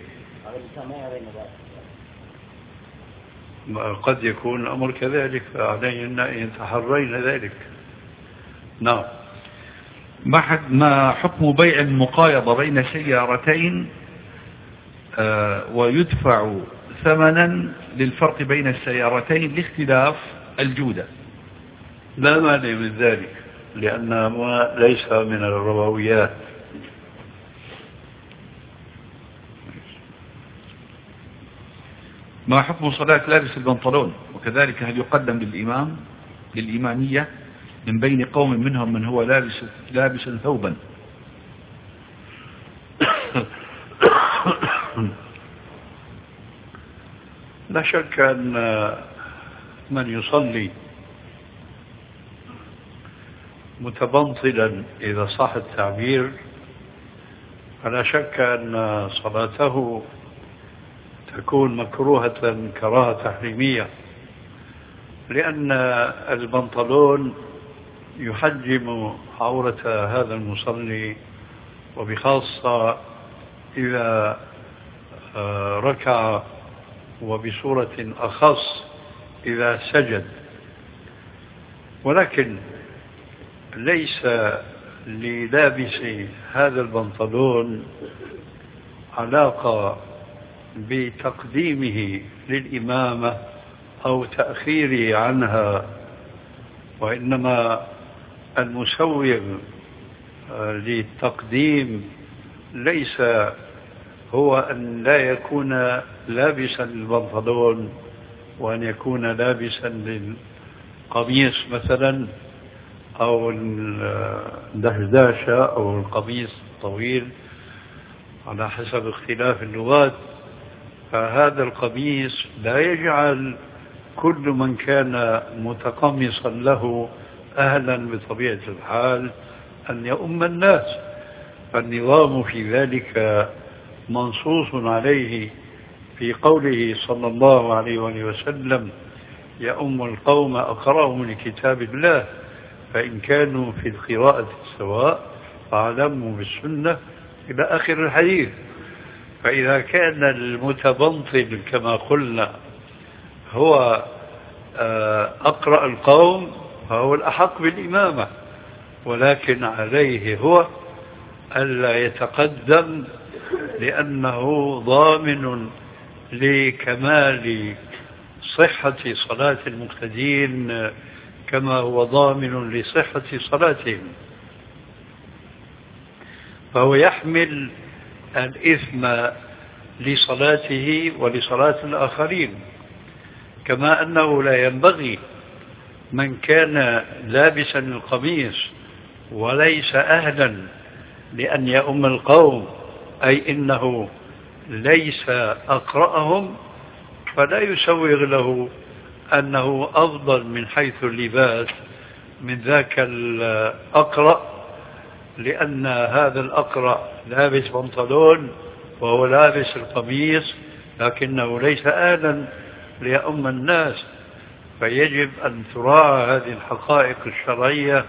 قد يكون الأمر كذلك، فعلينا أن يتحرين ذلك. نعم. ما حكم بيع المقايضة بين سيارتين ويدفع ثمنا للفرق بين السيارتين لاختلاف الجودة؟ لا مانع من ذلك، لأنه ليس من الربويات. ما حكم صلاة لابس البنطلون، وكذلك هل يقدم للإمامية من بين قوم منهم من هو لابس ثوبا؟ لا شك أن من يصلي متبنطلا إذا صح التعبير فلا شك أن صلاته تكون مكروهة كراهة تحريمية، لأن البنطلون يحجم عورة هذا المصلي، وبخاصة إذا ركع، وبصورة أخص إذا سجد. ولكن ليس للابس هذا البنطلون علاقة بتقديمه للإمامة أو تأخيره عنها، وإنما المسوغ للتقديم ليس هو أن لا يكون لابسا للبنطلون، وأن يكون لابسا للقميص مثلا، أو الدشداشة أو القميص الطويل على حسب اختلاف اللغات. فهذا القميص لا يجعل كل من كان متقمصا له أهلا بطبيعة الحال أن يؤم الناس، فالنظام في ذلك منصوص عليه في قوله صلى الله عليه وسلم: يؤم القوم أقرأهم لكتاب الله، فإن كانوا في القراءة سواء فاعلموا بالسنة، إلى آخر الحديث. فإذا كان المتبنطل كما قلنا هو أقرأ القوم فهو الأحق بالإمامة، ولكن عليه هو ألا يتقدم، لأنه ضامن لكمال صحة صلاة المقتدين كما هو ضامن لصحة صلاتهم، فهو يحمل الإثم لصلاته ولصلاة الآخرين. كما أنه لا ينبغي من كان لابسا القميص وليس أهلا لأن يؤم القوم، أي إنه ليس أقرأهم، فلا يسوغ له أنه أفضل من حيث اللباس من ذاك الأقرأ، لأن هذا الأقرأ لابس بنطلون وهو لابس القميص، لكنه ليس أهلا ليؤم الناس. فيجب أن تراعى هذه الحقائق الشرعية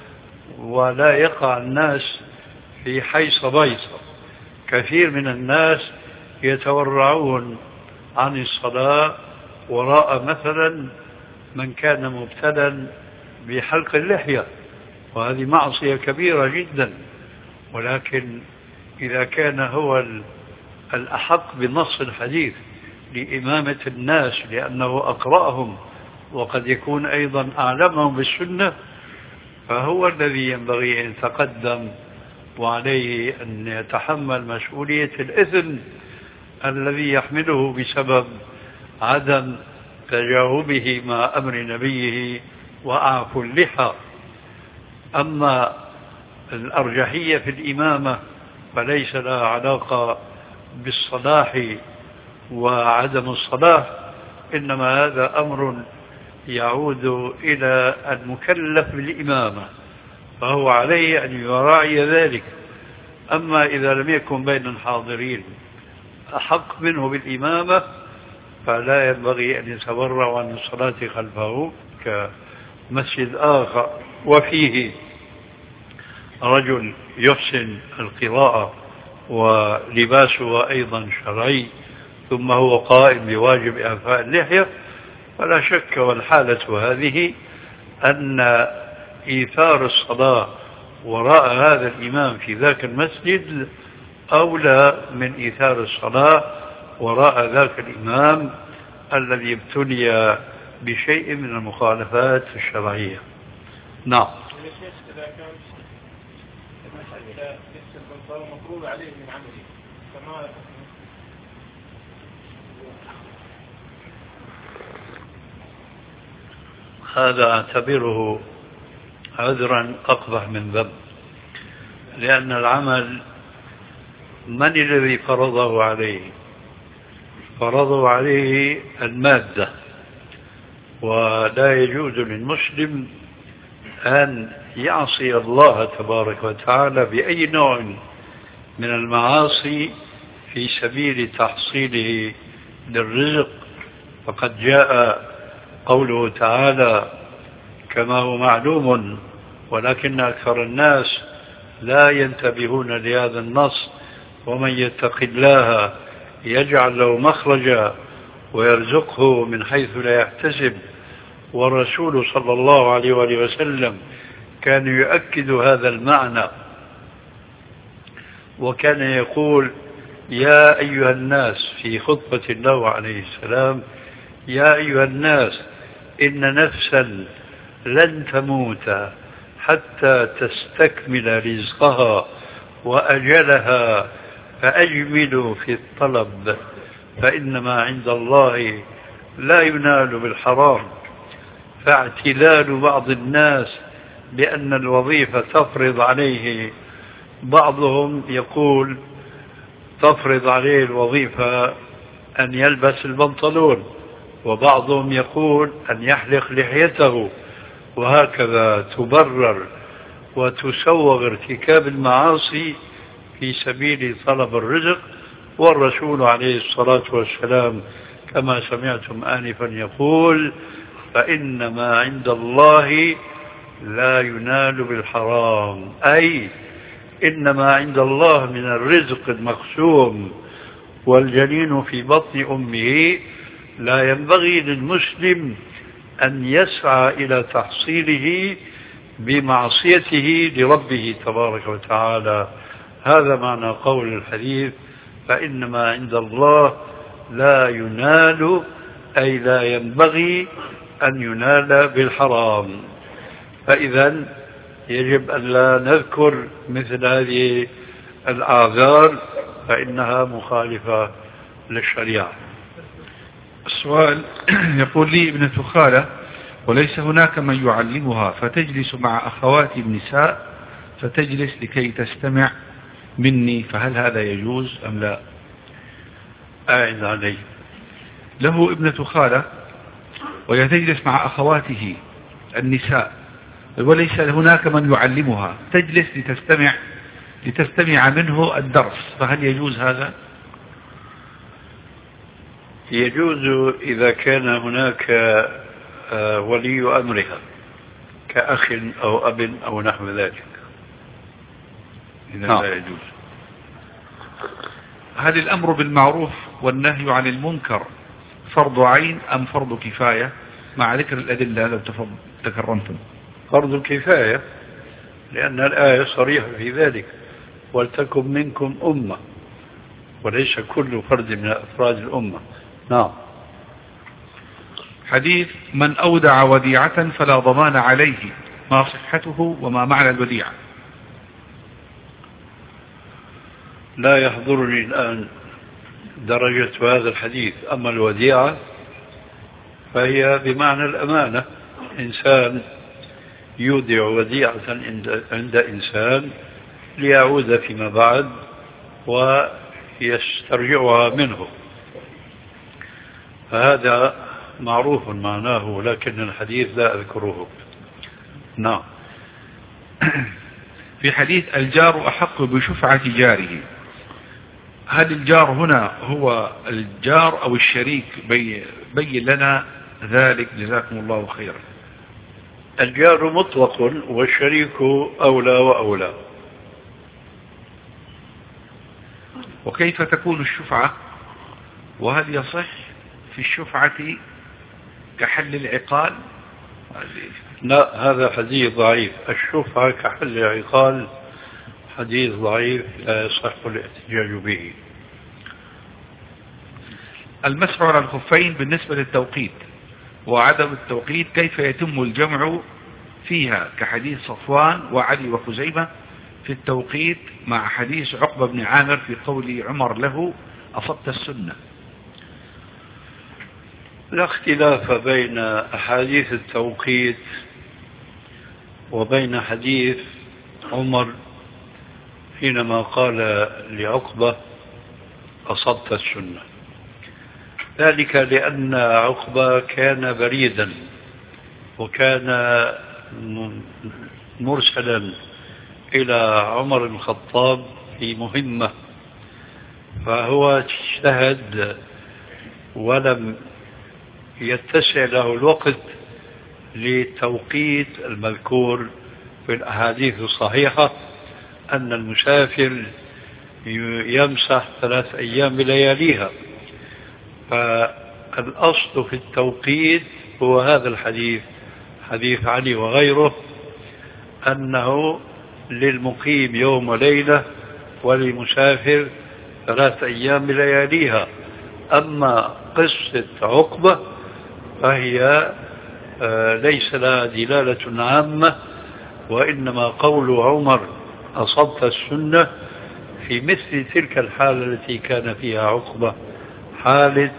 ولا يقع الناس في حيص بيص. كثير من الناس يتورعون عن الصلاة وراء مثلا من كان مبتلا بحلق اللحية، وهذه معصية كبيرة جدا. ولكن إذا كان هو الأحق بنص الحديث لإمامة الناس لأنه أقرأهم وقد يكون أيضا أعلمهم بالسنة، فهو الذي ينبغي أن يتقدم، وعليه أن يتحمل مسؤولية الإثم الذي يحمله بسبب عدم تجاوبه مع أمر نبيه وأعفوا اللحى. أما الأرجحية في الإمامة فليس لها علاقة بالصلاح وعدم الصلاح، إنما هذا أمر يعود إلى المكلف بالإمامة، فهو عليه أن يراعي ذلك. أما إذا لم يكن بين الحاضرين أحق منه بالإمامة فلا ينبغي أن يتورع عن الصلاة خلفه كمسجد آخر وفيه رجل يحسن القراءة ولباسه أيضا شرعي ثم هو قائم بواجب إعفاء اللحية، فلا شك والحالة هذه أن إيثار الصلاة وراء هذا الإمام في ذاك المسجد أولى من إيثار الصلاة وراء ذاك الإمام الذي ابتلي بشيء من المخالفات الشرعية. نعم. مفروض عليه من عمله كما هذا أعتبره عذرا أقبح من ذنب، لأن العمل من الذي فرضه عليه؟ فرضه عليه المادة، ولا يجوز للمسلم أن يعصي الله تبارك وتعالى بأي نوع من المعاصي في سبيل تحصيله للرزق. فقد جاء قوله تعالى كما هو معلوم ولكن أكثر الناس لا ينتبهون لهذا النص: ومن يتق الله يجعل له مخرجا ويرزقه من حيث لا يحتسب. والرسول صلى الله عليه وسلم كان يؤكد هذا المعنى، وكان يقول: يا أيها الناس، في خطبة له عليه السلام: يا أيها الناس إن نفسا لن تموت حتى تستكمل رزقها وأجلها، فأجملوا في الطلب، فإنما عند الله لا ينال بالحرام. فاعتلال بعض الناس بأن الوظيفة تفرض عليه، بعضهم يقول تفرض عليه الوظيفة أن يلبس البنطلون، وبعضهم يقول أن يحلق لحيته، وهكذا تبرر وتسوغ ارتكاب المعاصي في سبيل طلب الرزق. والرسول عليه الصلاة والسلام كما سمعتم آنفا يقول: فإنما عند الله لا ينال بالحرام، أي إنما عند الله من الرزق المقسوم والجنين في بطن أمه لا ينبغي للمسلم أن يسعى إلى تحصيله بمعصيته لربه تبارك وتعالى. هذا معنى قول الحديث: فإنما عند الله لا ينال، أي لا ينبغي أن ينال بالحرام. فإذا يجب أن لا نذكر مثل هذه الأعذار فإنها مخالفة للشريعة. السؤال يقول لي ابنة خالة وليس هناك من يعلمها، فتجلس مع أخوات النساء فتجلس لكي تستمع مني، فهل هذا يجوز أم لا؟ أعد عليه. له ابنة خالة وهي تجلس مع أخواته النساء وليس هناك من يعلمها، تجلس لتستمع منه الدرس، فهل يجوز هذا؟ يجوز إذا كان هناك ولي أمرها كأخ أو أب أو نحو ذلك، إذا لا يجوز. هل الأمر بالمعروف والنهي عن المنكر فرض عين أم فرض كفاية، مع ذكر الأدلة لو تكرمتم؟ فرض كفاية، لأن الآية صريحة في ذلك: ولتكن منكم أمة، وليس كل فرد من أفراد الأمة. نعم. حديث: من أودع وديعة فلا ضمان عليه، ما صحته وما معنى الوديعة؟ لا يحضرني الآن درجة هذا الحديث. أما الوديعة فهي بمعنى الأمانة، إنسان يودع وديعة عند إنسان ليعود فيما بعد ويسترجعها منه، فهذا معروف معناه، لكن الحديث لا أذكره. نعم. في حديث: الجار أحق بشفعة جاره، هل الجار هنا هو الجار أو الشريك؟ بين لنا ذلك جزاكم الله خيرا. الجار مطلق والشريك أولى وأولى. وكيف تكون الشفعة؟ وهل يصح في الشفعة كحل العقال؟ لا، هذا حديث ضعيف. الشفعة كحل العقال حديث ضعيف لا يصح الاحتجاج به. المسح على الخفين بالنسبة للتوقيت وعدم التوقيت، كيف يتم الجمع فيها كحديث صفوان وعلي وخزيمة في التوقيت مع حديث عقبة بن عامر في قول عمر له: أصبت السنة؟ لا اختلاف بين أحاديث التوقيت وبين حديث عمر حينما قال لعقبة: أصبت السنة، ذلك لأن عقبة كان بريدا وكان مرسلا إلى عمر بن الخطاب في مهمة، فهو اجتهد ولم يتسع له الوقت لتوقيت المذكور في الأحاديث الصحيحة أن المسافر يمسح 3 أيام بلياليها. فالأصل في التوقيت هو هذا الحديث، حديث علي وغيره، أنه للمقيم يوم وليلة وللمسافر 3 أيام بلياليها. أما قصة عقبة فهي ليس لها دلالة عامة، وإنما قول عمر: أصبت السنة، في مثل تلك الحالة التي كان فيها عقبة، حالة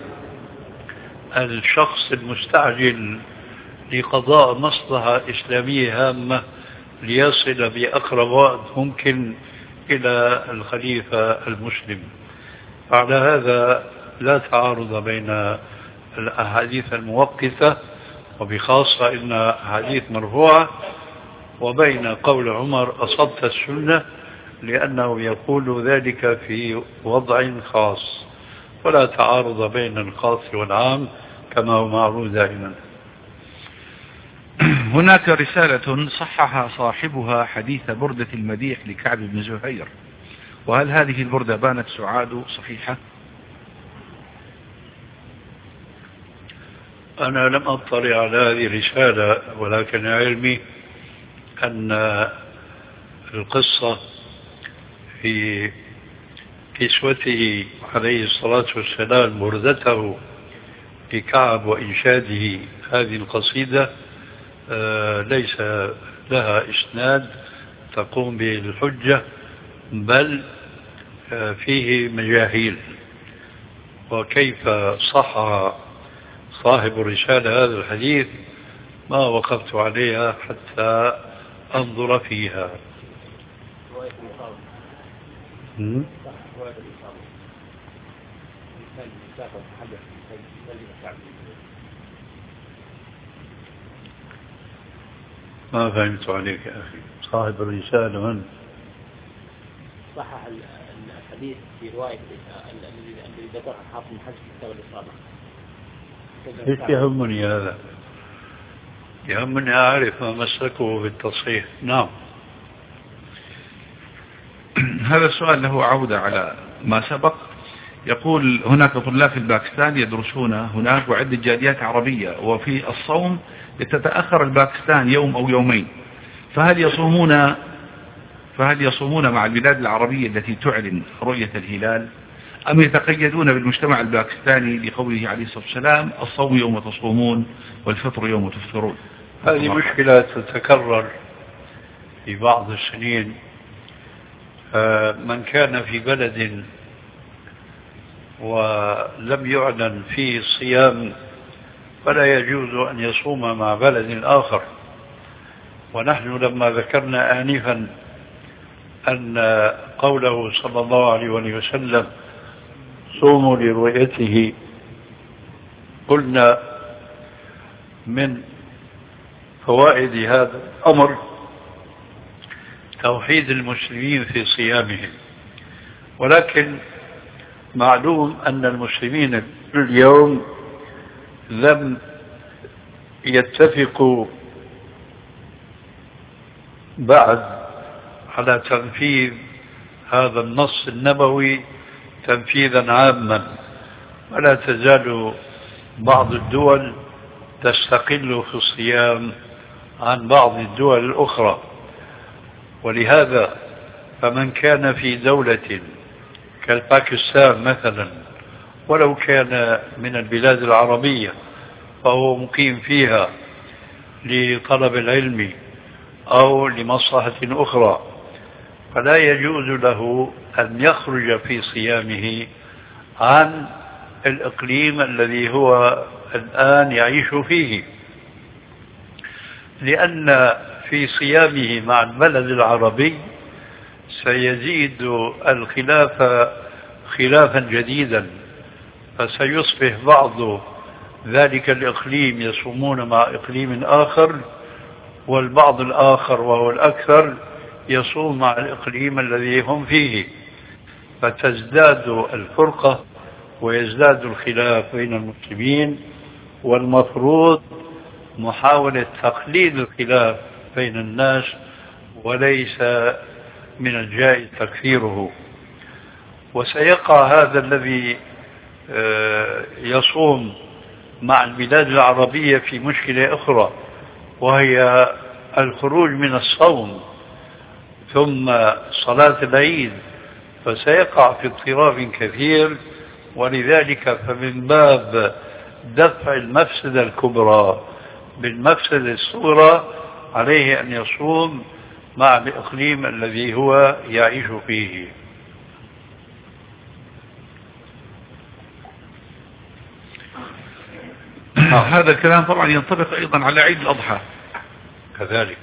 الشخص المستعجل لقضاء مصلحة إسلامية هامة ليصل بأقرب وقت ممكن إلى الخليفة المسلم. على هذا لا تعارض بين الأحاديث الموقتة وبخاصة إن حديث مرفوعة، وبين قول عمر أصبت السنة، لأنه يقول ذلك في وضع خاص، ولا تعارض بين الخاص والعام كما هو معروف دائما. هناك رسالة صحح صاحبها حديث بردة المديح لكعب بن زهير، وهل هذه البردة بانت سعاد صحيحة؟ أنا لم أطلع على هذه الرسالة، ولكن علمي أن القصة في كسوته عليه الصلاة والسلام بردته لكعب وإنشاده هذه القصيدة ليس لها إسناد تقوم به الحجة، بل فيه مجاهيل. وكيف صح صاحب الرسالة هذا الحديث ما وقفت عليها حتى أنظر فيها. ما فهمت عليك يا أخي. صاحب الرسالة من؟ صحح الحديث في رواية الذي ذكرها حافظ بن حجر في كتاب الإصابة. ايش يهمني هذا؟ يهمني أعرف ما مسكه بالتصحيح. نعم. هذا السؤال له عودة على ما سبق. يقول هناك طلاب في الباكستان يدرسون هناك وعدة جاليات عربية، وفي الصوم تتأخر الباكستان يوم أو يومين، فهل يصومون مع البلاد العربية التي تعلن رؤية الهلال، أم يتقيدون بالمجتمع الباكستاني لقوله عليه الصلاة والسلام الصوم يوم تصومون والفطر يوم تفطرون؟ هذه مشكلة تتكرر في بعض السنين. من كان في بلد ولم يعلن فيه الصيام فلا يجوز أن يصوم مع بلد آخر. ونحن لما ذكرنا آنفا أن قوله صلى الله عليه وسلم صوموا لرؤيته، قلنا من فوائد هذا الأمر توحيد المسلمين في صيامهم. ولكن معلوم أن المسلمين اليوم لم يتفقوا بعد على تنفيذ هذا النص النبوي تنفيذا عاما، ولا تزال بعض الدول تستقل في الصيام عن بعض الدول الأخرى. ولهذا فمن كان في دولة كالباكستان مثلا، ولو كان من البلاد العربية فهو مقيم فيها لطلب العلم أو لمصلحة أخرى، فلا يجوز له أن يخرج في صيامه عن الإقليم الذي هو الآن يعيش فيه، لأن في صيامه مع البلد العربي سيزيد الخلاف خلافا جديدا، فسيصبح بعض ذلك الإقليم يصومون مع إقليم آخر، والبعض الآخر وهو الأكثر يصوم مع الإقليم الذي هم فيه، فتزداد الفرقة ويزداد الخلاف بين المسلمين. والمفروض محاولة تقليل الخلاف بين الناس، وليس من الجائز تكثيره. وسيقع هذا الذي يصوم مع البلاد العربية في مشكلة أخرى، وهي الخروج من الصوم ثم صلاة العيد، فسيقع في اضطراب كثير. ولذلك فمن باب دفع المفسدة الكبرى بالمفسدة الصغرى عليه أن يصوم مع الإقليم الذي هو يعيش فيه. هذا الكلام طبعا ينطبق أيضا على عيد الأضحى كذلك.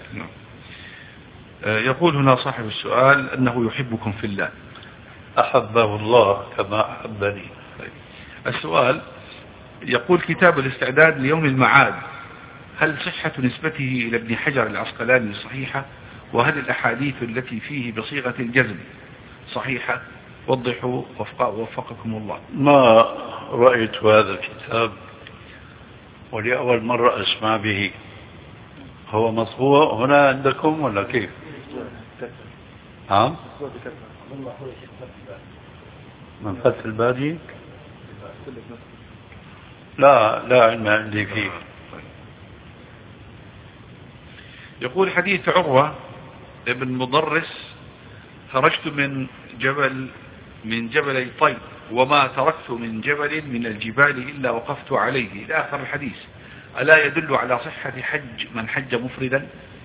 يقول هنا صاحب السؤال أنه يحبكم في الله. أحبه الله كما أحبني. السؤال يقول كتاب الاستعداد ليوم المعاد هل صحة نسبته إلى ابن حجر العسقلاني صحيحة؟ وهل الأحاديث التي فيه بصيغة الجزم صحيحة؟ وضحوا وفقكم الله. ما رأيت هذا الكتاب ولأول مرة أسمع به. هو مطبوع هنا عندكم ولا كيف؟ من فتح الباري؟ لا علم عندي فيه. يقول حديث عروة ابن مضرس: خرجت من جبلي طيب وما تركت من جبل من الجبال إلا وقفت عليه، إلى آخر الحديث. ألا يدل على صحة حج من حج مفردا؟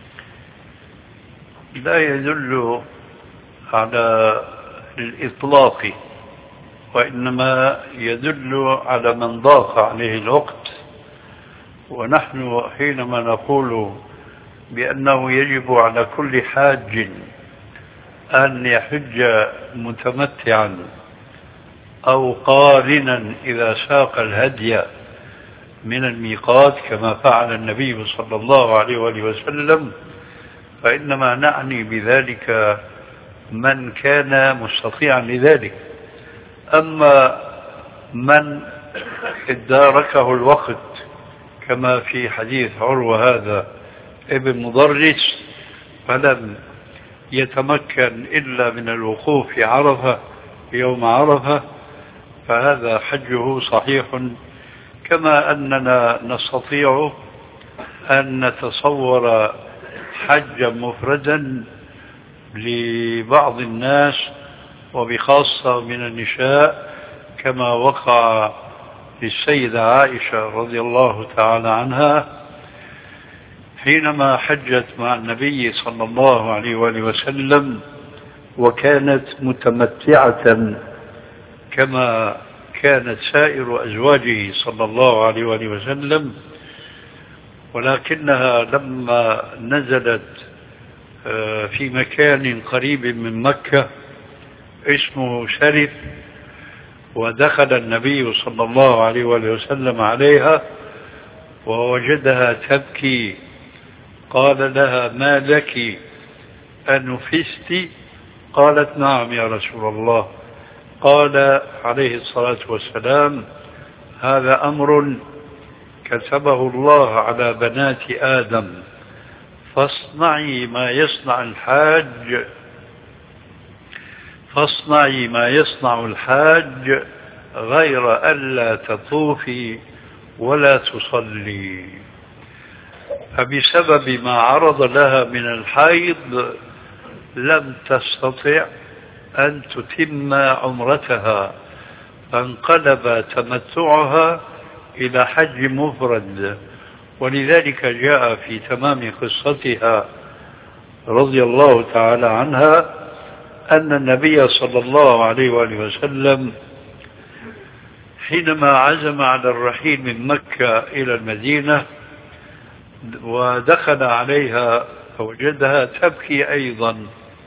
لا يدل على الإطلاق، وإنما يدل على من ضاق عليه الوقت. ونحن حينما نقول بأنه يجب على كل حاج أن يحج متمتعا أو قارنا إذا ساق الهدي من الميقات كما فعل النبي صلى الله عليه وآله وسلم، فإنما نعني بذلك من كان مستطيعا لذلك. أما من اداركه الوقت كما في حديث عروة هذا ابن مضرس فلم يتمكن إلا من الوقوف في عرفة يوم عرفة، فهذا حجه صحيح، كما أننا نستطيع أن نتصور حجا مفردا لبعض الناس وبخاصة من النساء كما وقع للسيدة عائشة رضي الله تعالى عنها حينما حجت مع النبي صلى الله عليه وآله وسلم وكانت متمتعة كما كانت سائر أزواجه صلى الله عليه وآله وسلم، ولكنها لما نزلت في مكان قريب من مكة اسمه شرف ودخل النبي صلى الله عليه وآله وسلم عليها ووجدها تبكي، قال لها: ما لك أنفست؟ قالت: نعم يا رسول الله. قال عليه الصلاة والسلام: هذا أمر كتبه الله على بنات آدم، فاصنعي ما يصنع الحاج غير ألا تطوفي ولا تصلي. فبسبب ما عرض لها من الحيض لم تستطع أن تتم عمرتها، فانقلب تمتعها إلى حج مفرد. ولذلك جاء في تمام قصتها رضي الله تعالى عنها أن النبي صلى الله عليه وآله وسلم حينما عزم على الرحيل من مكة إلى المدينة ودخل عليها فوجدها تبكي أيضا،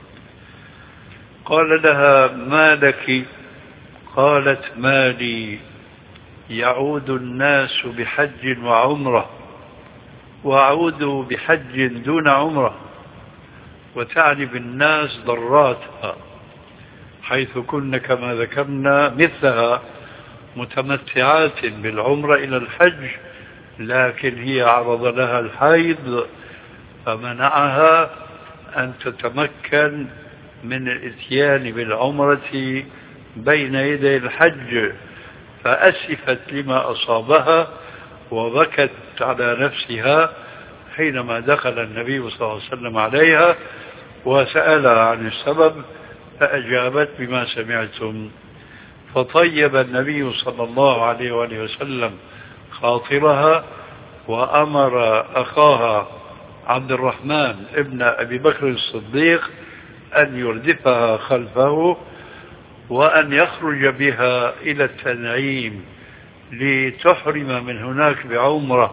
قال لها: ما لك؟ قالت: ما لي؟ يعود الناس بحج وعمرة وأعود بحج دون عمرة، وتعني بالناس ضراتها، حيث كن كما ذكرنا مثلها متمتعات بالعمرة إلى الحج، لكن هي عرض لها الحيض فمنعها أن تتمكن من الاتيان بالعمرة بين يدي الحج، فأسفت لما أصابها وبكت على نفسها حينما دخل النبي صلى الله عليه وسلم عليها وسألها عن السبب، فأجابت بما سمعتم. فطيب النبي صلى الله عليه وآله وسلم خاطرها وأمر أخاها عبد الرحمن ابن أبي بكر الصديق أن يردفها خلفه وأن يخرج بها إلى التنعيم لتحرم من هناك بعمرة.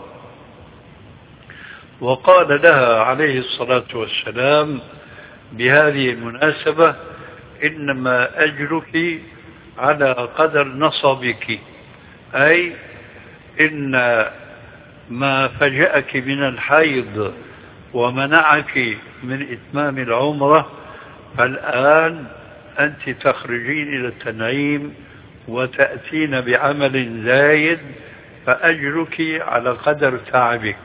وقال لها عليه الصلاة والسلام بهذه المناسبة: إنما أجرك على قدر نصبك، أي إن ما فجأك من الحيض ومنعك من إتمام العمرة، فالآن أنت تخرجين إلى التنعيم وتأتين بعمل زايد، فأجرك على قدر تعبك.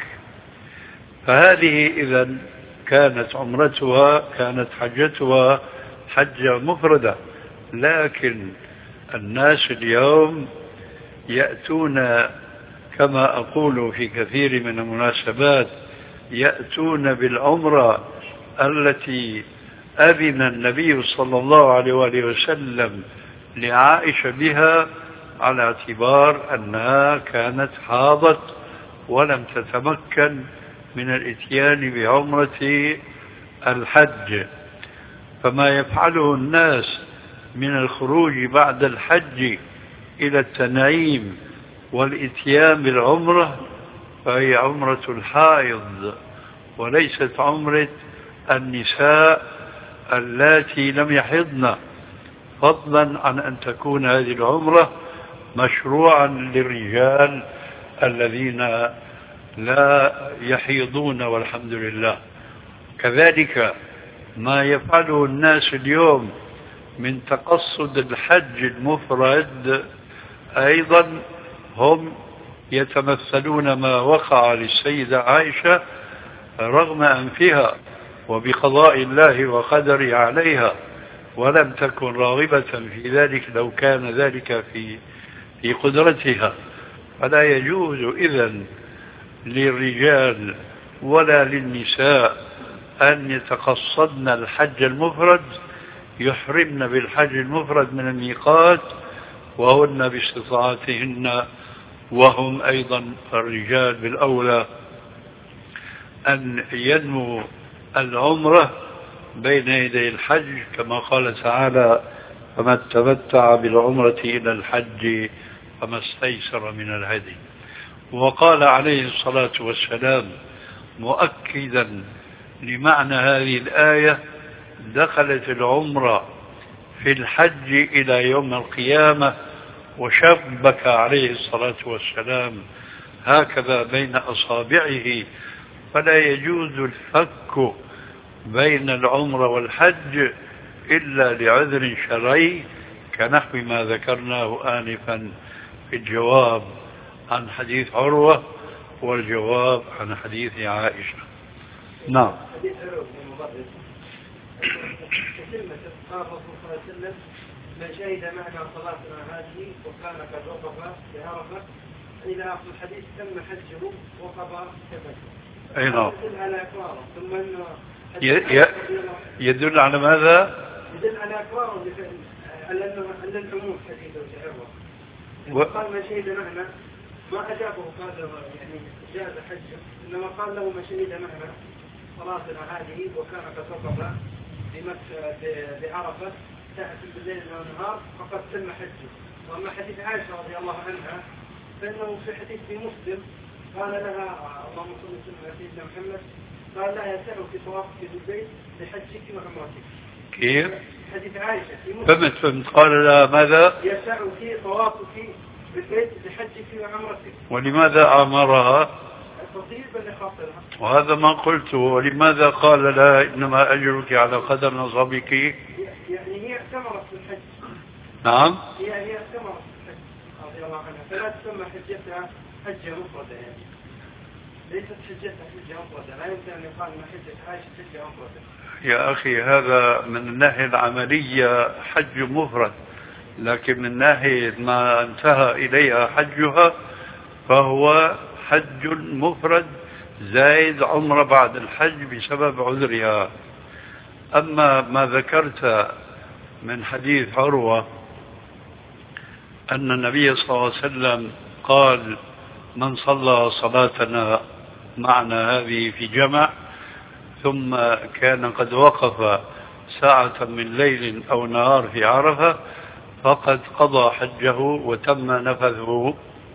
فهذه إذا كانت عمرتها، كانت حجتها حجة مفردة. لكن الناس اليوم يأتون كما أقول في كثير من المناسبات، يأتون بالعمرة التي أذن النبي صلى الله عليه وآله وسلم لعائشة بها، على اعتبار أنها كانت حاضت ولم تتمكن من الاتيان بعمرة الحج. فما يفعله الناس من الخروج بعد الحج إلى التنعيم والاتيان بالعمرة فهي عمرة الحائض وليست عمرة النساء اللاتي لم يحضن، فضلا عن أن تكون هذه العمرة مشروعا للرجال الذين لا يحيضون والحمد لله. كذلك ما يفعله الناس اليوم من تقصد الحج المفرد أيضا هم يتمثلون ما وقع للسيدة عائشة رغم أنفها وبقضاء الله وقدره عليها، ولم تكن راغبة في ذلك لو كان ذلك في قدرتها. فلا يجوز إذن للرجال ولا للنساء أن يتقصدن الحج المفرد، يحرمن بالحج المفرد من الميقات وهن باستطاعتهن، وهم أيضا الرجال بالأولى أن ينموا العمرة بين يدي الحج، كما قال تعالى: فمن تمتع بالعمرة إلى الحج فما استيسر من الهدي. وقال عليه الصلاة والسلام مؤكدا لمعنى هذه الآية: دخلت العمرة في الحج إلى يوم القيامة، وشبك عليه الصلاة والسلام هكذا بين أصابعه. فلا يجوز الفك بين العمرة والحج إلا لعذر شرعي، كنحو ما ذكرناه آنفا في الجواب عن حديث عروة والجواب عن حديث عائشة. نعم. قال الرسول صلى الله عليه وسلم: من شهد معنا صلاتنا هذه وكان قد وقف بعرفة إلى آخر الحديث تم حجه وقضى كفته. أي نعم. يدل على إقراره. ثم أنه يدل على ماذا؟ يدل على إقراره على أن العموم حديثه وجعله. قال: من شهد معنا، ما أجابه قال يعني جاز حجه، إنما قال له: من شهد معنا صلاتنا هذه وكان قد وقف بعرفة ساعة بالليل والنهار فقد تم حجه. وأما حديث عائشة رضي الله عنها فإنه في حديث في مسلم قال لها: اللهم صل وسلم على سيدنا محمد، قال لها: يسعك طوافك بالبيت لحجك وعمرتك. كيف؟ حديث عائشة في مسلم. فهمت. قال لها ماذا؟ يسعك طوافك بالبيت لحجك وعمرتك. ولماذا أمرها؟ وهذا ما قلته. ولماذا قال لا إنما أجرك على قدر نصبك؟ يعني هي اعتمرت في الحج. نعم. هي اعتمرت في الحج رضي الله عنها، فلا تسمى حجتها حجة مفردة، يعني ليست حجتها حجة مفردة. لا يمكن أن يقال أن حجة عائشة حجة مفردة. يا أخي هذا من الناحية العملية حج مفرد، لكن من ناحية ما انتهى إليها حجها فهو حج مفرد زائد عمرة بعد الحج بسبب عذرها. أما ما ذكرت من حديث عروة أن النبي صلى الله عليه وسلم قال: من صلى صلاتنا معنا هذه في جمع ثم كان قد وقف ساعة من ليل أو نهار في عرفة فقد قضى حجه وتم نفذه.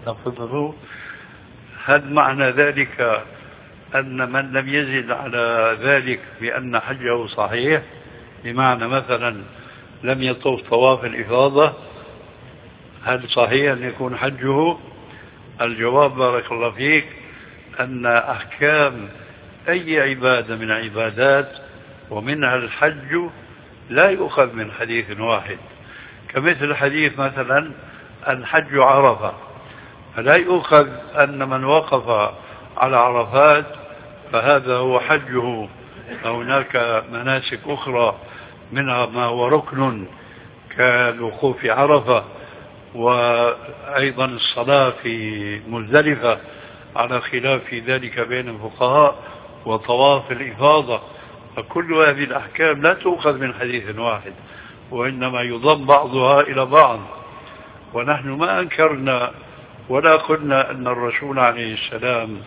هل معنى ذلك أن من لم يزد على ذلك بأن حجه صحيح؟ بمعنى مثلا لم يطوف طواف الإفاضة، هل صحيح أن يكون حجه؟ الجواب بارك الله فيك: أن أحكام أي عبادة من عبادات ومنها الحج لا يؤخذ من حديث واحد، كمثل حديث مثلا الحج عرفة، فلا يؤخذ أن من وقف على عرفات فهذا هو حجه، هناك مناسك أخرى منها ما هو ركن كالوقوف عرفة، وأيضا الصلاة في مزدلفة على خلاف في ذلك بين الفقهاء، وطواف الإفاضة، فكل هذه الأحكام لا تؤخذ من حديث واحد، وإنما يضم بعضها إلى بعض. ونحن ما أنكرنا ولا قلنا أن الرسول عليه السلام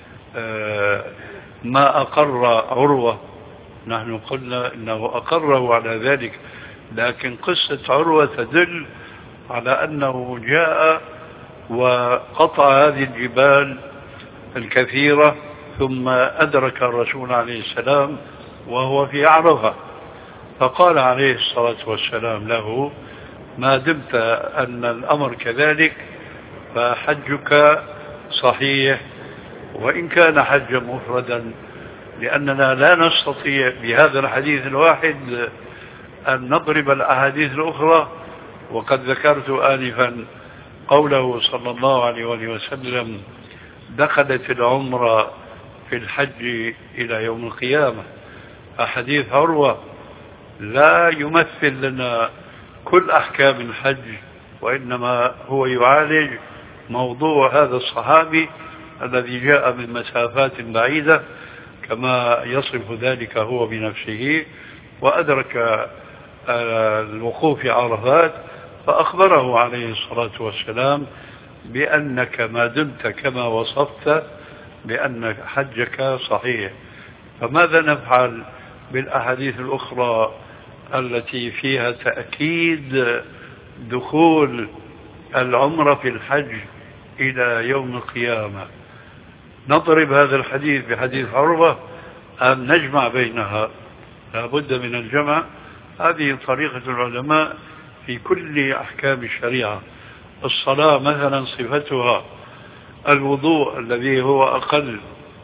ما أقر عروة، نحن قلنا إنه أقره على ذلك، لكن قصة عروة تدل على أنه جاء وقطع هذه الجبال الكثيرة ثم أدرك الرسول عليه السلام وهو في عرفة، فقال عليه الصلاة والسلام له: ما دمت أن الأمر كذلك فحجك صحيح، وإن كان حجا مفردا، لأننا لا نستطيع بهذا الحديث الواحد أن نضرب الأحاديث الأخرى. وقد ذكرت آنفا قوله صلى الله عليه وسلم: دخلت العمرة في الحج إلى يوم القيامة. حديث عروة لا يمثل لنا كل أحكام الحج، وإنما هو يعالج موضوع هذا الصحابي الذي جاء من مسافات بعيدة كما يصف ذلك هو بنفسه، وأدرك الوقوف عرفات، فأخبره عليه الصلاة والسلام بأنك ما دمت كما وصفت بأن حجك صحيح. فماذا نفعل بالأحاديث الأخرى التي فيها تأكيد دخول العمرة في الحج إلى يوم القيامة؟ نضرب هذا الحديث بحديث عروة أم نجمع بينها؟ لا بد من الجمع. هذه طريقة العلماء في كل أحكام الشريعة. الصلاة مثلا صفتها الوضوء الذي هو أقل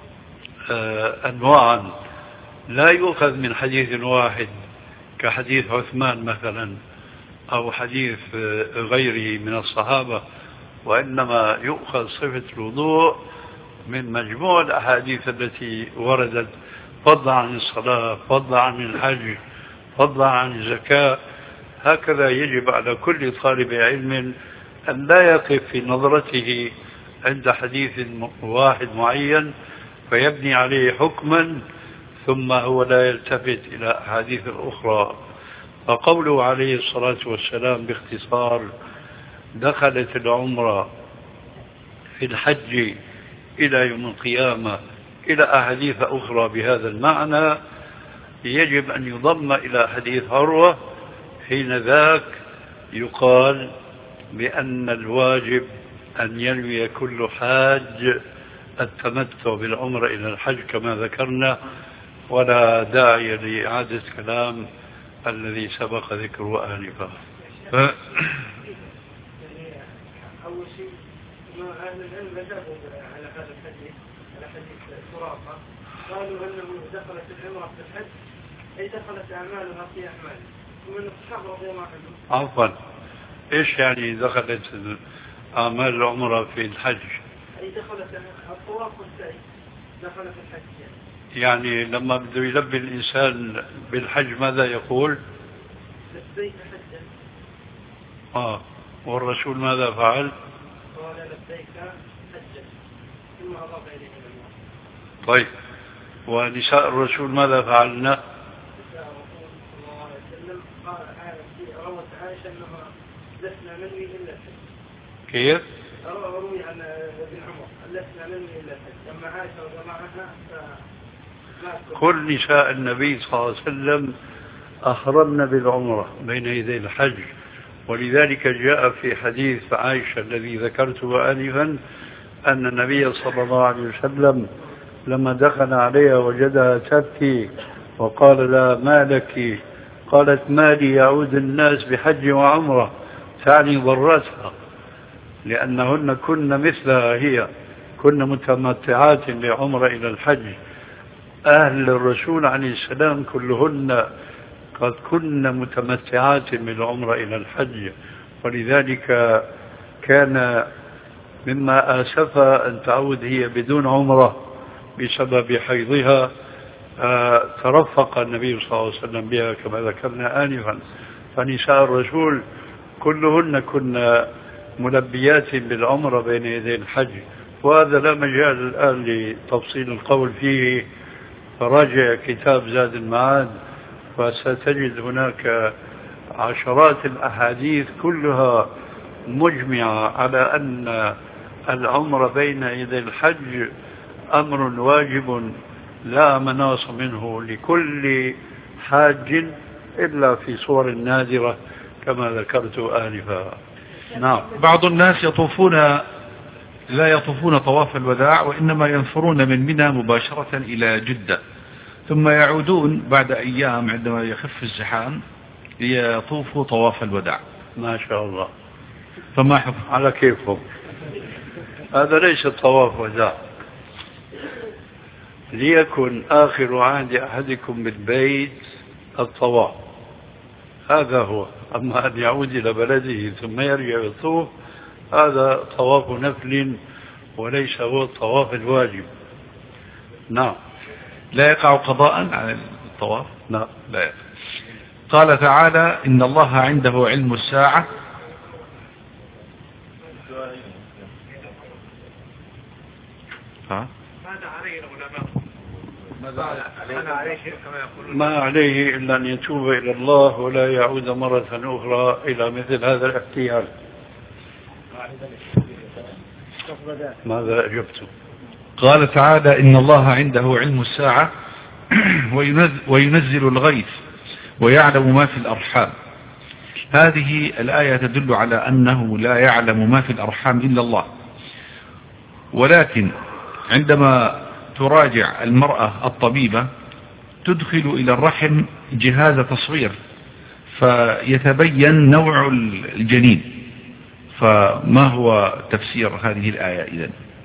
أنواعا لا يؤخذ من حديث واحد كحديث عثمان مثلا أو حديث غيره من الصحابة، وإنما يؤخذ صفة الوضوء من مجموع الأحاديث التي وردت، فضلا عن الصلاة، فضلا عن الحج، فضلا عن الزكاة. هكذا يجب على كل طالب علم أن لا يقف في نظرته عند حديث واحد معين فيبني عليه حكما ثم هو لا يلتفت إلى أحاديث الأخرى. فقوله عليه الصلاة والسلام باختصار: دخلت العمرة في الحج إلى يوم القيامة، إلى أحاديث أخرى بهذا المعنى، يجب أن يضم إلى حديث عروة. حين ذاك يقال بأن الواجب أن ينوي كل حاج التمتع بالعمرة إلى الحج كما ذكرنا، ولا داعي لإعادة كلام الذي سبق ذكره آنفا. أول شيء أهل العلم ذهبوا على هذا الحديث، على حديث سراقة، قالوا أنه دخلت العمرة في الحج أي دخلت أعمالها في أعماله، ومن الصحابة رضي الله عنهم. عفوا، إيش يعني دخلت أعمال العمرة في الحج؟ أي دخلت الطواف والسعي دخلت الحج يعني لما بده يلبي الإنسان بالحج ماذا يقول؟ لبيك حجا. والرسول ماذا فعل؟ قال لبيك حجا ثم أضاف إليه المال. طيب، ونساء الرسول ماذا فعلنا؟ نساء الرسول صلى الله عليه وسلم قال روت عائشة أنها لسنا ننوي إلا الحج. كيف؟ روي عن ابن عمر لسنا ننوي إلا الحج، أما عائشة وجماعتها كل نساء النبي صلى الله عليه وسلم أحرمن بالعمرة بين يدي الحج، ولذلك جاء في حديث عائشة الذي ذكرته آنفا أن النبي صلى الله عليه وسلم لما دخل عليها وجدها تبكي وقال لها: ما لك؟ قالت: ما لي يعود الناس بحج وعمرة، تعني ضرتها، لأنهن كن مثلها هي، كنا متمتعات بعمرة إلى الحج. أهل الرسول عليه السلام كلهن قد كن متمتعات بالعمرة إلى الحج، ولذلك كان مما آسف أن تعود هي بدون عمرة بسبب حيضها. ترفق النبي صلى الله عليه وسلم بها كما ذكرنا آنفا. فنساء الرسول كلهن كن ملبيات بالعمرة بين يدي الحج، وهذا لا مجال الآن لتفصيل القول فيه، فراجع كتاب زاد المعاد فستجد هناك عشرات الأحاديث كلها مجمعة على أن العمر بين يدي الحج أمر واجب لا مناص منه لكل حاج إلا في صور نادرة كما ذكرت آنفا. نعم. بعض الناس لا يطوفون طواف الوداع، وإنما ينفرون من منى مباشرة إلى جدة، ثم يعودون بعد أيام عندما يخف الزحام ليطوفوا طواف الوداع. ما شاء الله. فما حكم؟ على كيفهم. هذا ليس طواف وداع. ليكن آخر عهد أحدكم بالبيت الطواف، هذا هو. أما أن يعود إلى بلده ثم يرجع يطوف هذا طواف نفل وليس هو الطواف الواجب. نعم. لا يقع قضاء على الطواف؟ لا يقع. قال تعالى إن الله عنده علم الساعة ما عليه إلا أن يتوب إلى الله ولا يعود مرة أخرى إلى مثل هذا الاحتيال. ماذا أجبت؟ قال تعالى إن الله عنده علم الساعة وينزل الغيث ويعلم ما في الأرحام. هذه الآية تدل على أنه لا يعلم ما في الأرحام إلا الله، ولكن عندما تراجع المرأة الطبيبة تدخل إلى الرحم جهاز تصوير فيتبين نوع الجنين. فما هو تفسير هذه الآية إذن؟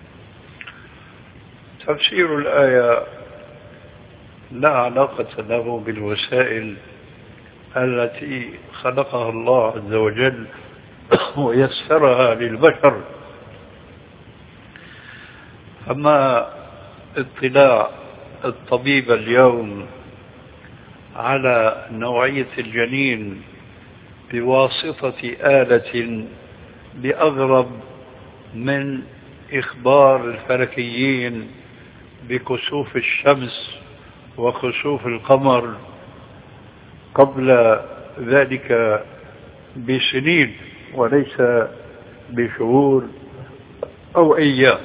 تفسير الآية لا علاقة له بالوسائل التي خلقها الله عز وجل ويسرها للبشر. أما اطلاع الطبيب اليوم على نوعية الجنين بواسطة آلة بأغرب من إخبار الفلكيين بكسوف الشمس وخسوف القمر قبل ذلك بسنين وليس بشهور أو أيام.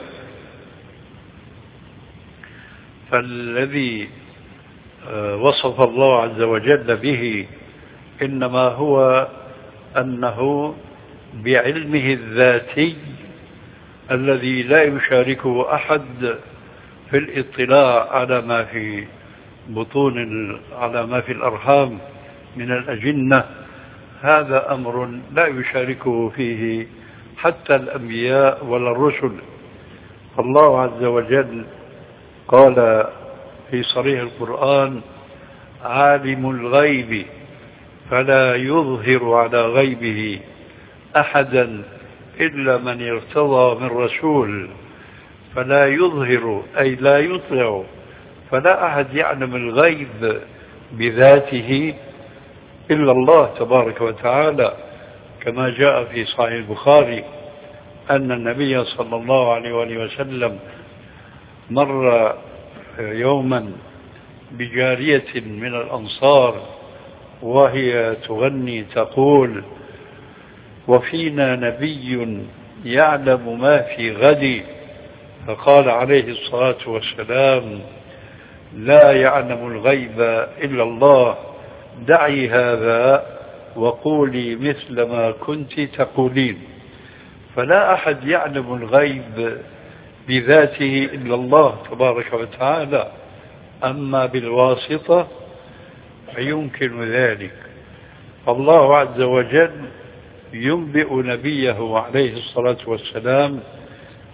فالذي وصف الله عز وجل به إنما هو أنه بعلمه الذاتي الذي لا يشاركه أحد في الاطلاع على ما في على ما في الأرحام من الأجنة. هذا أمر لا يشاركه فيه حتى الأنبياء ولا الرسل. الله عز وجل قال في صريح القرآن عالم الغيب فلا يظهر على غيبه أحدا إلا من ارتضى من رسول. فلا يظهر أي لا يطلع، فلا أحد يعلم الغيب بذاته إلا الله تبارك وتعالى، كما جاء في صحيح البخاري أن النبي صلى الله عليه وسلم مر يوما بجارية من الأنصار وهي تغني تقول وفينا نبي يعلم ما في غد، فقال عليه الصلاة والسلام لا يعلم الغيب إلا الله، دعي هذا وقولي مثل ما كنت تقولين. فلا أحد يعلم الغيب بذاته إلا الله تبارك وتعالى، أما بالواسطة فيمكن ذلك. الله عز وجل ينبئ نبيه عليه الصلاة والسلام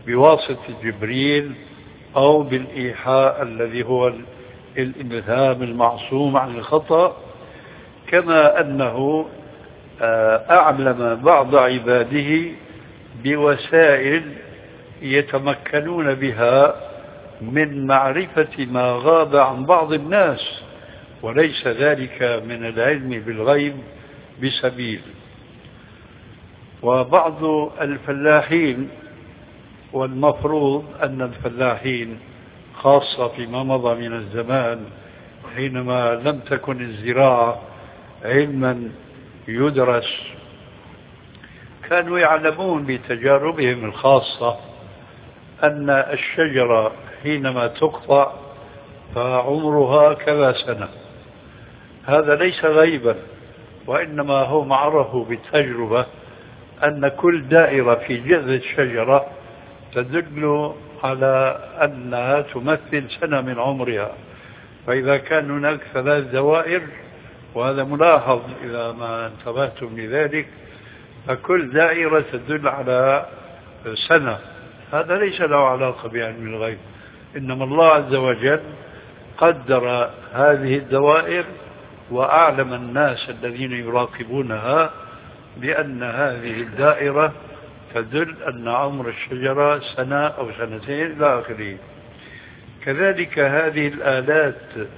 بواسطة جبريل أو بالإيحاء الذي هو الإلهام المعصوم عن الخطأ، كما أنه أعلم بعض عباده بوسائل يتمكنون بها من معرفة ما غاب عن بعض الناس، وليس ذلك من العلم بالغيب بسبيل. وبعض الفلاحين، والمفروض أن الفلاحين خاصة فيما مضى من الزمان حينما لم تكن الزراعة علما يدرس، كانوا يعلمون بتجاربهم الخاصة أن الشجرة حينما تقطع فعمرها كذا سنة. هذا ليس غيبا، وإنما هم عرفوا بالتجربة أن كل دائرة في جذع الشجرة تدل على أنها تمثل سنة من عمرها. فإذا كان هناك 3 دوائر، وهذا ملاحظ إذا ما انتبهتم لذلك، فكل دائرة تدل على سنة. هذا ليس له علاقة بعلم الغيب، إنما الله عز وجل قدر هذه الدوائر وأعلم الناس الذين يراقبونها بأن هذه الدائرة تدل أن عمر الشجرة سنة أو سنتين إلى آخره. كذلك هذه الآلات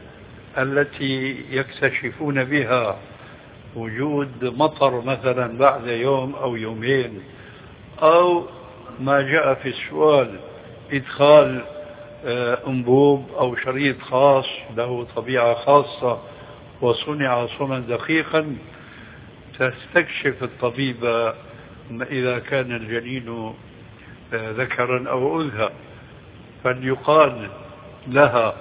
التي يكتشفون بها وجود مطر مثلا بعد يوم أو يومين، أو ما جاء في السؤال إدخال أنبوب أو شريط خاص له طبيعة خاصة وصنع صنعا دقيقا، تستكشف الطبيب إذا كان الجنين ذكرا أو أنثى، فليقال لها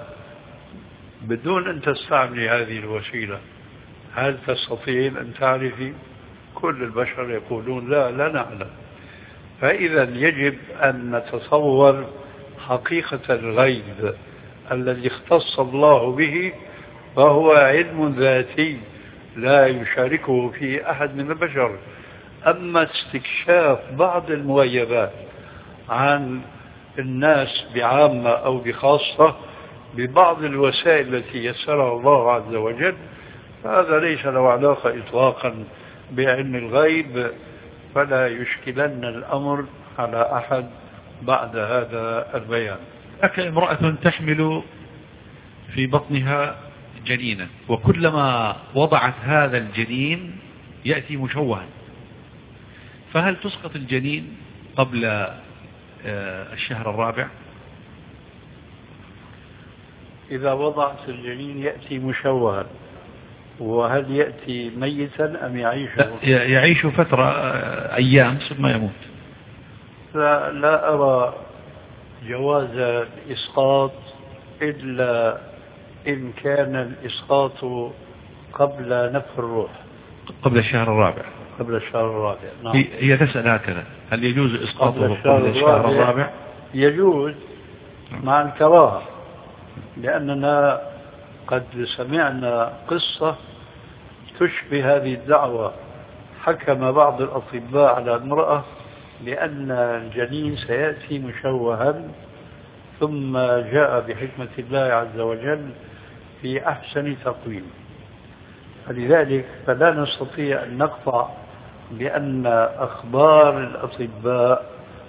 بدون أن تستعملي هذه الوسيلة هل تستطيعين أن تعرفي؟ كل البشر يقولون لا نعلم. فإذا يجب أن نتصور حقيقة الغيب الذي اختص الله به، فهو علم ذاتي لا يشاركه فيه أحد من البشر. أما استكشاف بعض المغيبات عن الناس بعامة أو بخاصة ببعض الوسائل التي يسرها الله عز وجل، فهذا ليس له علاقة إطلاقا بعلم الغيب، فلا يشكلن الأمر على أحد بعد هذا البيان. هناك امرأة تحمل في بطنها جنينا، وكلما وضعت هذا الجنين يأتي مشوها، فهل تسقط الجنين قبل الشهر الرابع؟ إذا وضعت الجنين يأتي مشوها، وهل يأتي ميتا أم يعيش؟ يعيش فترة أيام ثم يموت. لا أرى جواز الإسقاط إلا إن كان الإسقاط قبل نفخ الروح، قبل الشهر الرابع. قبل الشهر الرابع، نعم. هي تسأل هكذا، هل يجوز إسقاطه قبل الشهر الرابع؟ يجوز مع الكراهة، لأننا قد سمعنا قصة تشبه هذه الدعوة. حكم بعض الأطباء على امرأة لأن الجنين سيأتي مشوها، ثم جاء بحكمة الله عز وجل في أحسن تقويم. فلذلك فلا نستطيع أن نقطع بأن أخبار الأطباء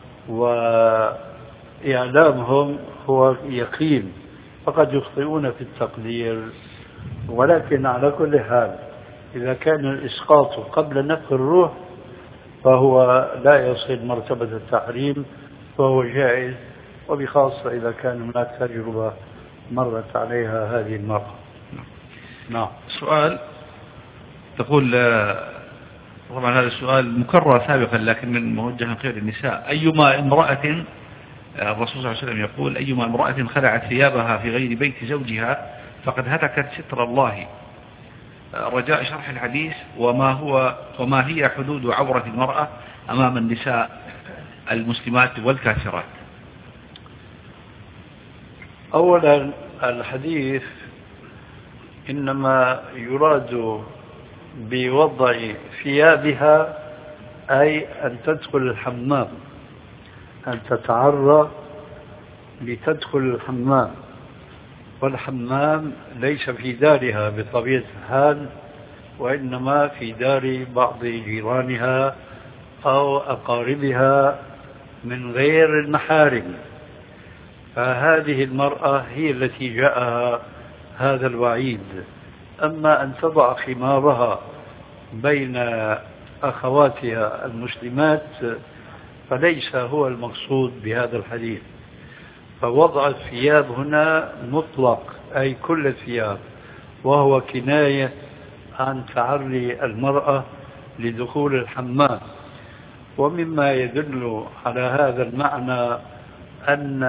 وإعلامهم هو يقين، فقد يخطئون في التقدير. ولكن على كل حال إذا كان الإسقاط قبل نفخ الروح فهو لا يصل مرتبة التحريم، فهو جائز، وبخاصة إذا كان هناك تجربة مرت عليها هذه المرة. نعم. سؤال تقول، طبعا هذا السؤال مكرر سابقا لكن من موجه خير النساء: أيما امرأة، الرسول صلى الله عليه وسلم يقول: أيما امرأة خلعت ثيابها في غير بيت زوجها فقد هتكت ستر الله. رجاء شرح الحديث، وما هي حدود عورة المرأة أمام النساء المسلمات والكافرات. أولا الحديث إنما يراد بوضع ثيابها أي أن تدخل الحمام، أن تتعرى لتدخل الحمام، والحمام ليس في دارها بطبيعة الحال، وإنما في دار بعض جيرانها أو أقاربها من غير المحارم. فهذه المرأة هي التي جاءها هذا الوعيد. أما أن تضع خمارها بين أخواتها المسلمات فليس هو المقصود بهذا الحديث. فوضع الثياب هنا مطلق أي كل الثياب، وهو كناية عن تعري المرأة لدخول الحمام. ومما يدل على هذا المعنى أن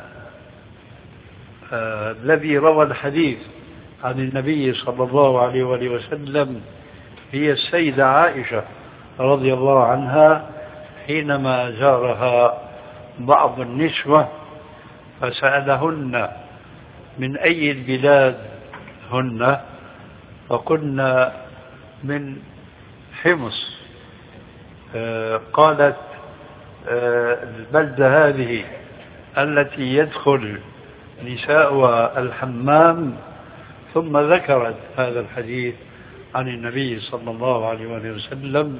الذي روى الحديث عن النبي صلى الله عليه وآله وسلم هي السيدة عائشة رضي الله عنها، حينما زارها بعض النسوة فسألهن من أي البلاد هن، فقلنا من حمص. قالت البلدة هذه التي يدخل نساء الحمام، ثم ذكرت هذا الحديث عن النبي صلى الله عليه وسلم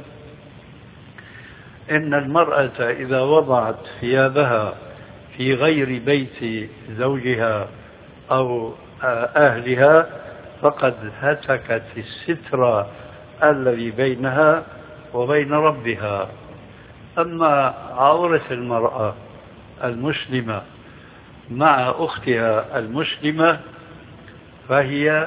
إن المرأة إذا وضعت ثيابها في غير بيت زوجها أو أهلها فقد هتكت الستر الذي بينها وبين ربها. أما عورة المرأة المسلمة مع أختها المسلمة فهي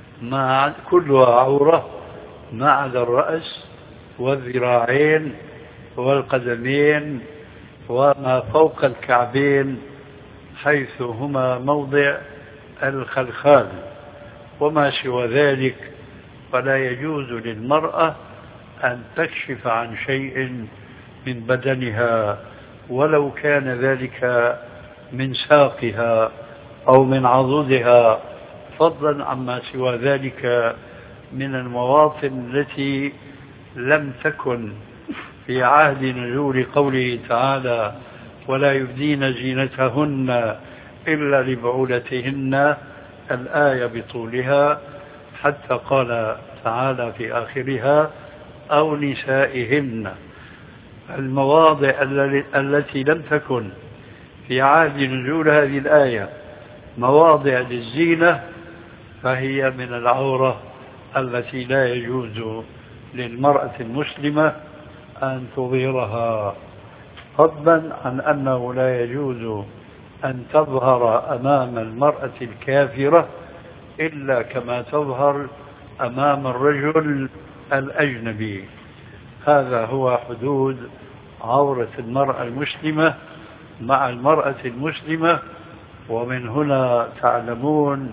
كلها عورة ما عدا الرأس والذراعين والقدمين وما فوق الكعبين حيث هما موضع الخلخال، وما سوى ذلك فلا يجوز للمرأة أن تكشف عن شيء من بدنها ولو كان ذلك من ساقها أو من عضدها، فضلا عما سوى ذلك من المواطن التي لم تكن في عهد نزول قوله تعالى ولا يبدين زينتهن إلا لبعولتهن الآية بطولها، حتى قال تعالى في آخرها أو نسائهن. المواضع التي لم تكن في عهد نزول هذه الآية مواضع للزينة فهي من العورة التي لا يجوز للمرأة المسلمة أن تظهرها، فضلا عن أنه لا يجوز أن تظهر أمام المرأة الكافرة إلا كما تظهر أمام الرجل الأجنبي. هذا هو حدود عورة المرأة المسلمة مع المرأة المسلمة. ومن هنا تعلمون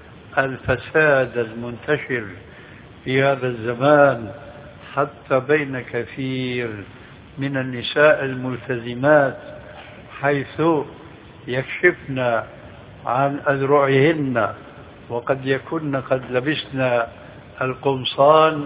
الفساد المنتشر في هذا الزمان حتى بين كثير من النساء الملتزمات، حيث يكشفن عن أذرعهن وقد يكن قد لبسن القمصان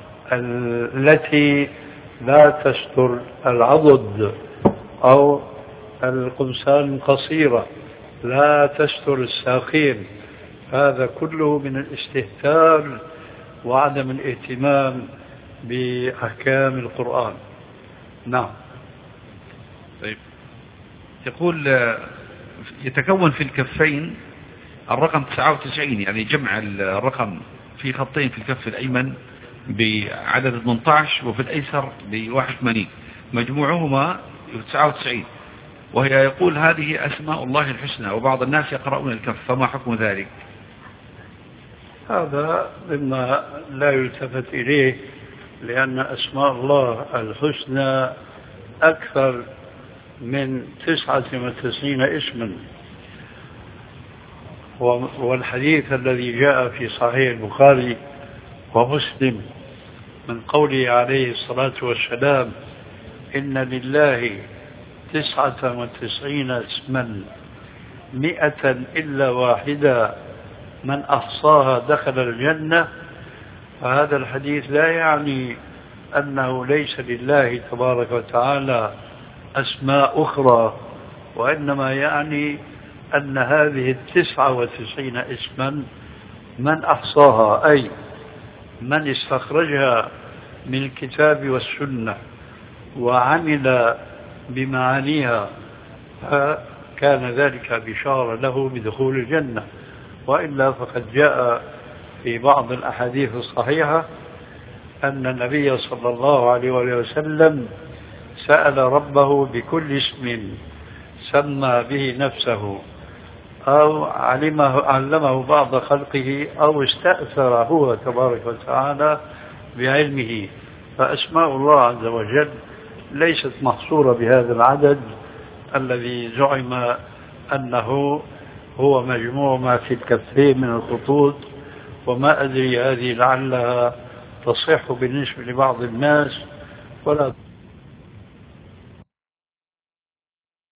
التي لا تستر العضد أو القمصان القصيرة لا تستر الساقين. هذا كله من الاستهتار وعدم الاهتمام بأحكام القرآن. نعم. طيب، يقول يتكون في الكفين الرقم 99، يعني جمع الرقم في خطين في الكف الأيمن بعدد 18 وفي الأيسر ب81، مجموعهما 99، وهي يقول هذه أسماء الله الحسنى، وبعض الناس يقرؤون الكف، فما حكم ذلك؟ هذا مما لا يلتفت إليه، لأن أسماء الله الحسنى أكثر من 99 اسما. والحديث الذي جاء في صحيح البخاري ومسلم من قوله عليه الصلاة والسلام إن لله 99 اسما 100 إلا واحدة من أحصاها دخل الجنة، فهذا الحديث لا يعني أنه ليس لله تبارك وتعالى أسماء أخرى، وإنما يعني أن هذه 99 اسما من أحصاها، أي من استخرجها من الكتاب والسنة وعمل بمعانيها، فكان ذلك بشارة له بدخول الجنة. وإلا فقد جاء في بعض الأحاديث الصحيحة أن النبي صلى الله عليه وسلم سأل ربه بكل اسم سمى به نفسه أو علمه بعض خلقه أو استأثر هو تبارك وتعالى بعلمه. فأسماء الله عز وجل ليست محصورة بهذا العدد الذي زعم أنه هو مجموع ما في الكفين من الخطوط، وما أدري هذه لعلها تصح بالنسبة لبعض الناس ولا